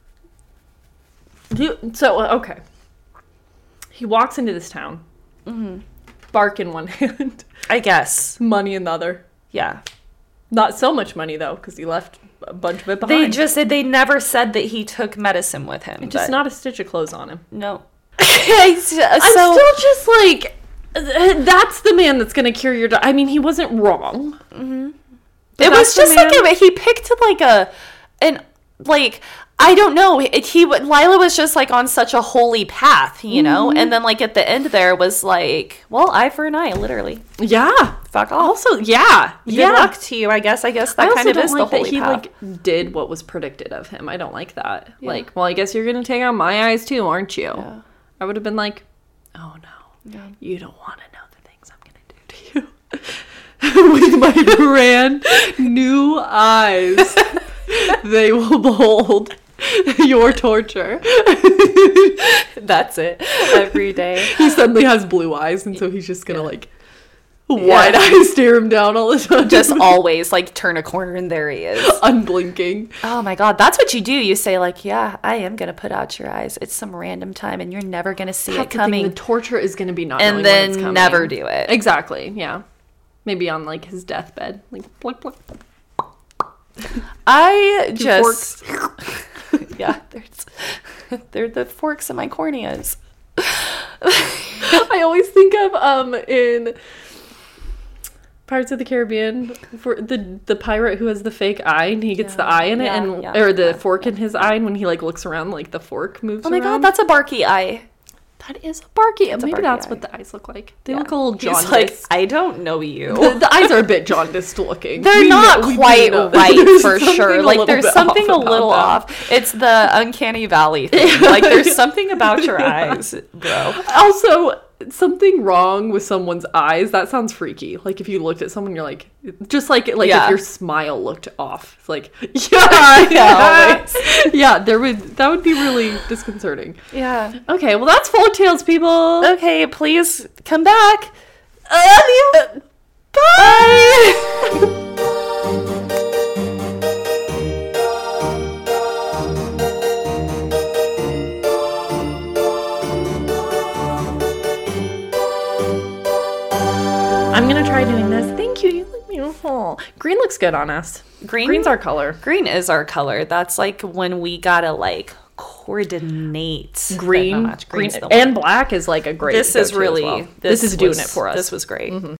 You, so, okay. He walks into this town. Mm-hmm. Bark in one hand. I guess. Money in the other. Yeah. Not so much money, though, because he left a bunch of it behind. They just, they never said that he took medicine with him. Just not a stitch of clothes on him. No. I'm so, still just like... That's the man that's going to cure your... Di- I mean, he wasn't wrong. Mm-hmm. It was just man- like a, he picked like a an like, I don't know. He Lila was just like on such a holy path, you know? Mm-hmm. And then like at the end there was like, well, eye for an eye, literally. Yeah. Fuck off. Also, yeah. Good yeah. luck to you, I guess. I guess that I kind of is like the holy that he path. like did what was predicted of him. I don't like that. Yeah. Like, well, I guess you're going to take out my eyes too, aren't you? Yeah. I would have been like, oh no. Yeah. You don't want to know the things I'm going to do to you. With my brand new eyes, they will behold your torture. That's it. Every day. He suddenly has blue eyes, and so he's just gonna, yeah. like, wide yeah. eye stare him down all the time. Just always, like, turn a corner and there he is. Unblinking. Oh my god, that's what you do. You say, like, yeah, I am gonna put out your eyes. It's some random time, and you're never gonna see that's it coming. The, the torture is gonna be not and knowing then when it's coming. Never do it. Exactly, yeah. Maybe on, like, his deathbed. Like, blink, blink. I just... yeah, there's, they're the forks in my corneas. I always think of, um, in Pirates of the Caribbean, for the the pirate who has the fake eye, and he gets yeah. the eye in it, yeah, and yeah, or the yeah, fork yeah. in his eye, and when he, like, looks around, like, the fork moves Oh my around. god, that's a Barky eye. That is a Barky. That's a Maybe Barky that's eye. what the eyes look like. They yeah. look a little jaundiced. He's like, I don't know you. The, the eyes are a bit jaundiced looking. They're we not know, quite right, for sure. Like, there's something a little them. off. It's the uncanny valley thing. Like, there's something about your eyes, bro. Also, something wrong with someone's eyes, that sounds freaky. Like, if you looked at someone, you're like, just like, like yeah. if your smile looked off. It's like, yeah, yeah, yeah, there would, that would be really disconcerting. Yeah. Okay, well, that's Folktales, people. Okay, please come back. I love you. Bye. Bye. I'm gonna try doing this. Thank you. You look beautiful. Green looks good on us. Green? Green's our color. Green is our color. That's like when we gotta like coordinate. Green, match. green, and black is like a great. This is really. Well. This, this is was, doing it for us. This was great. Mm-hmm.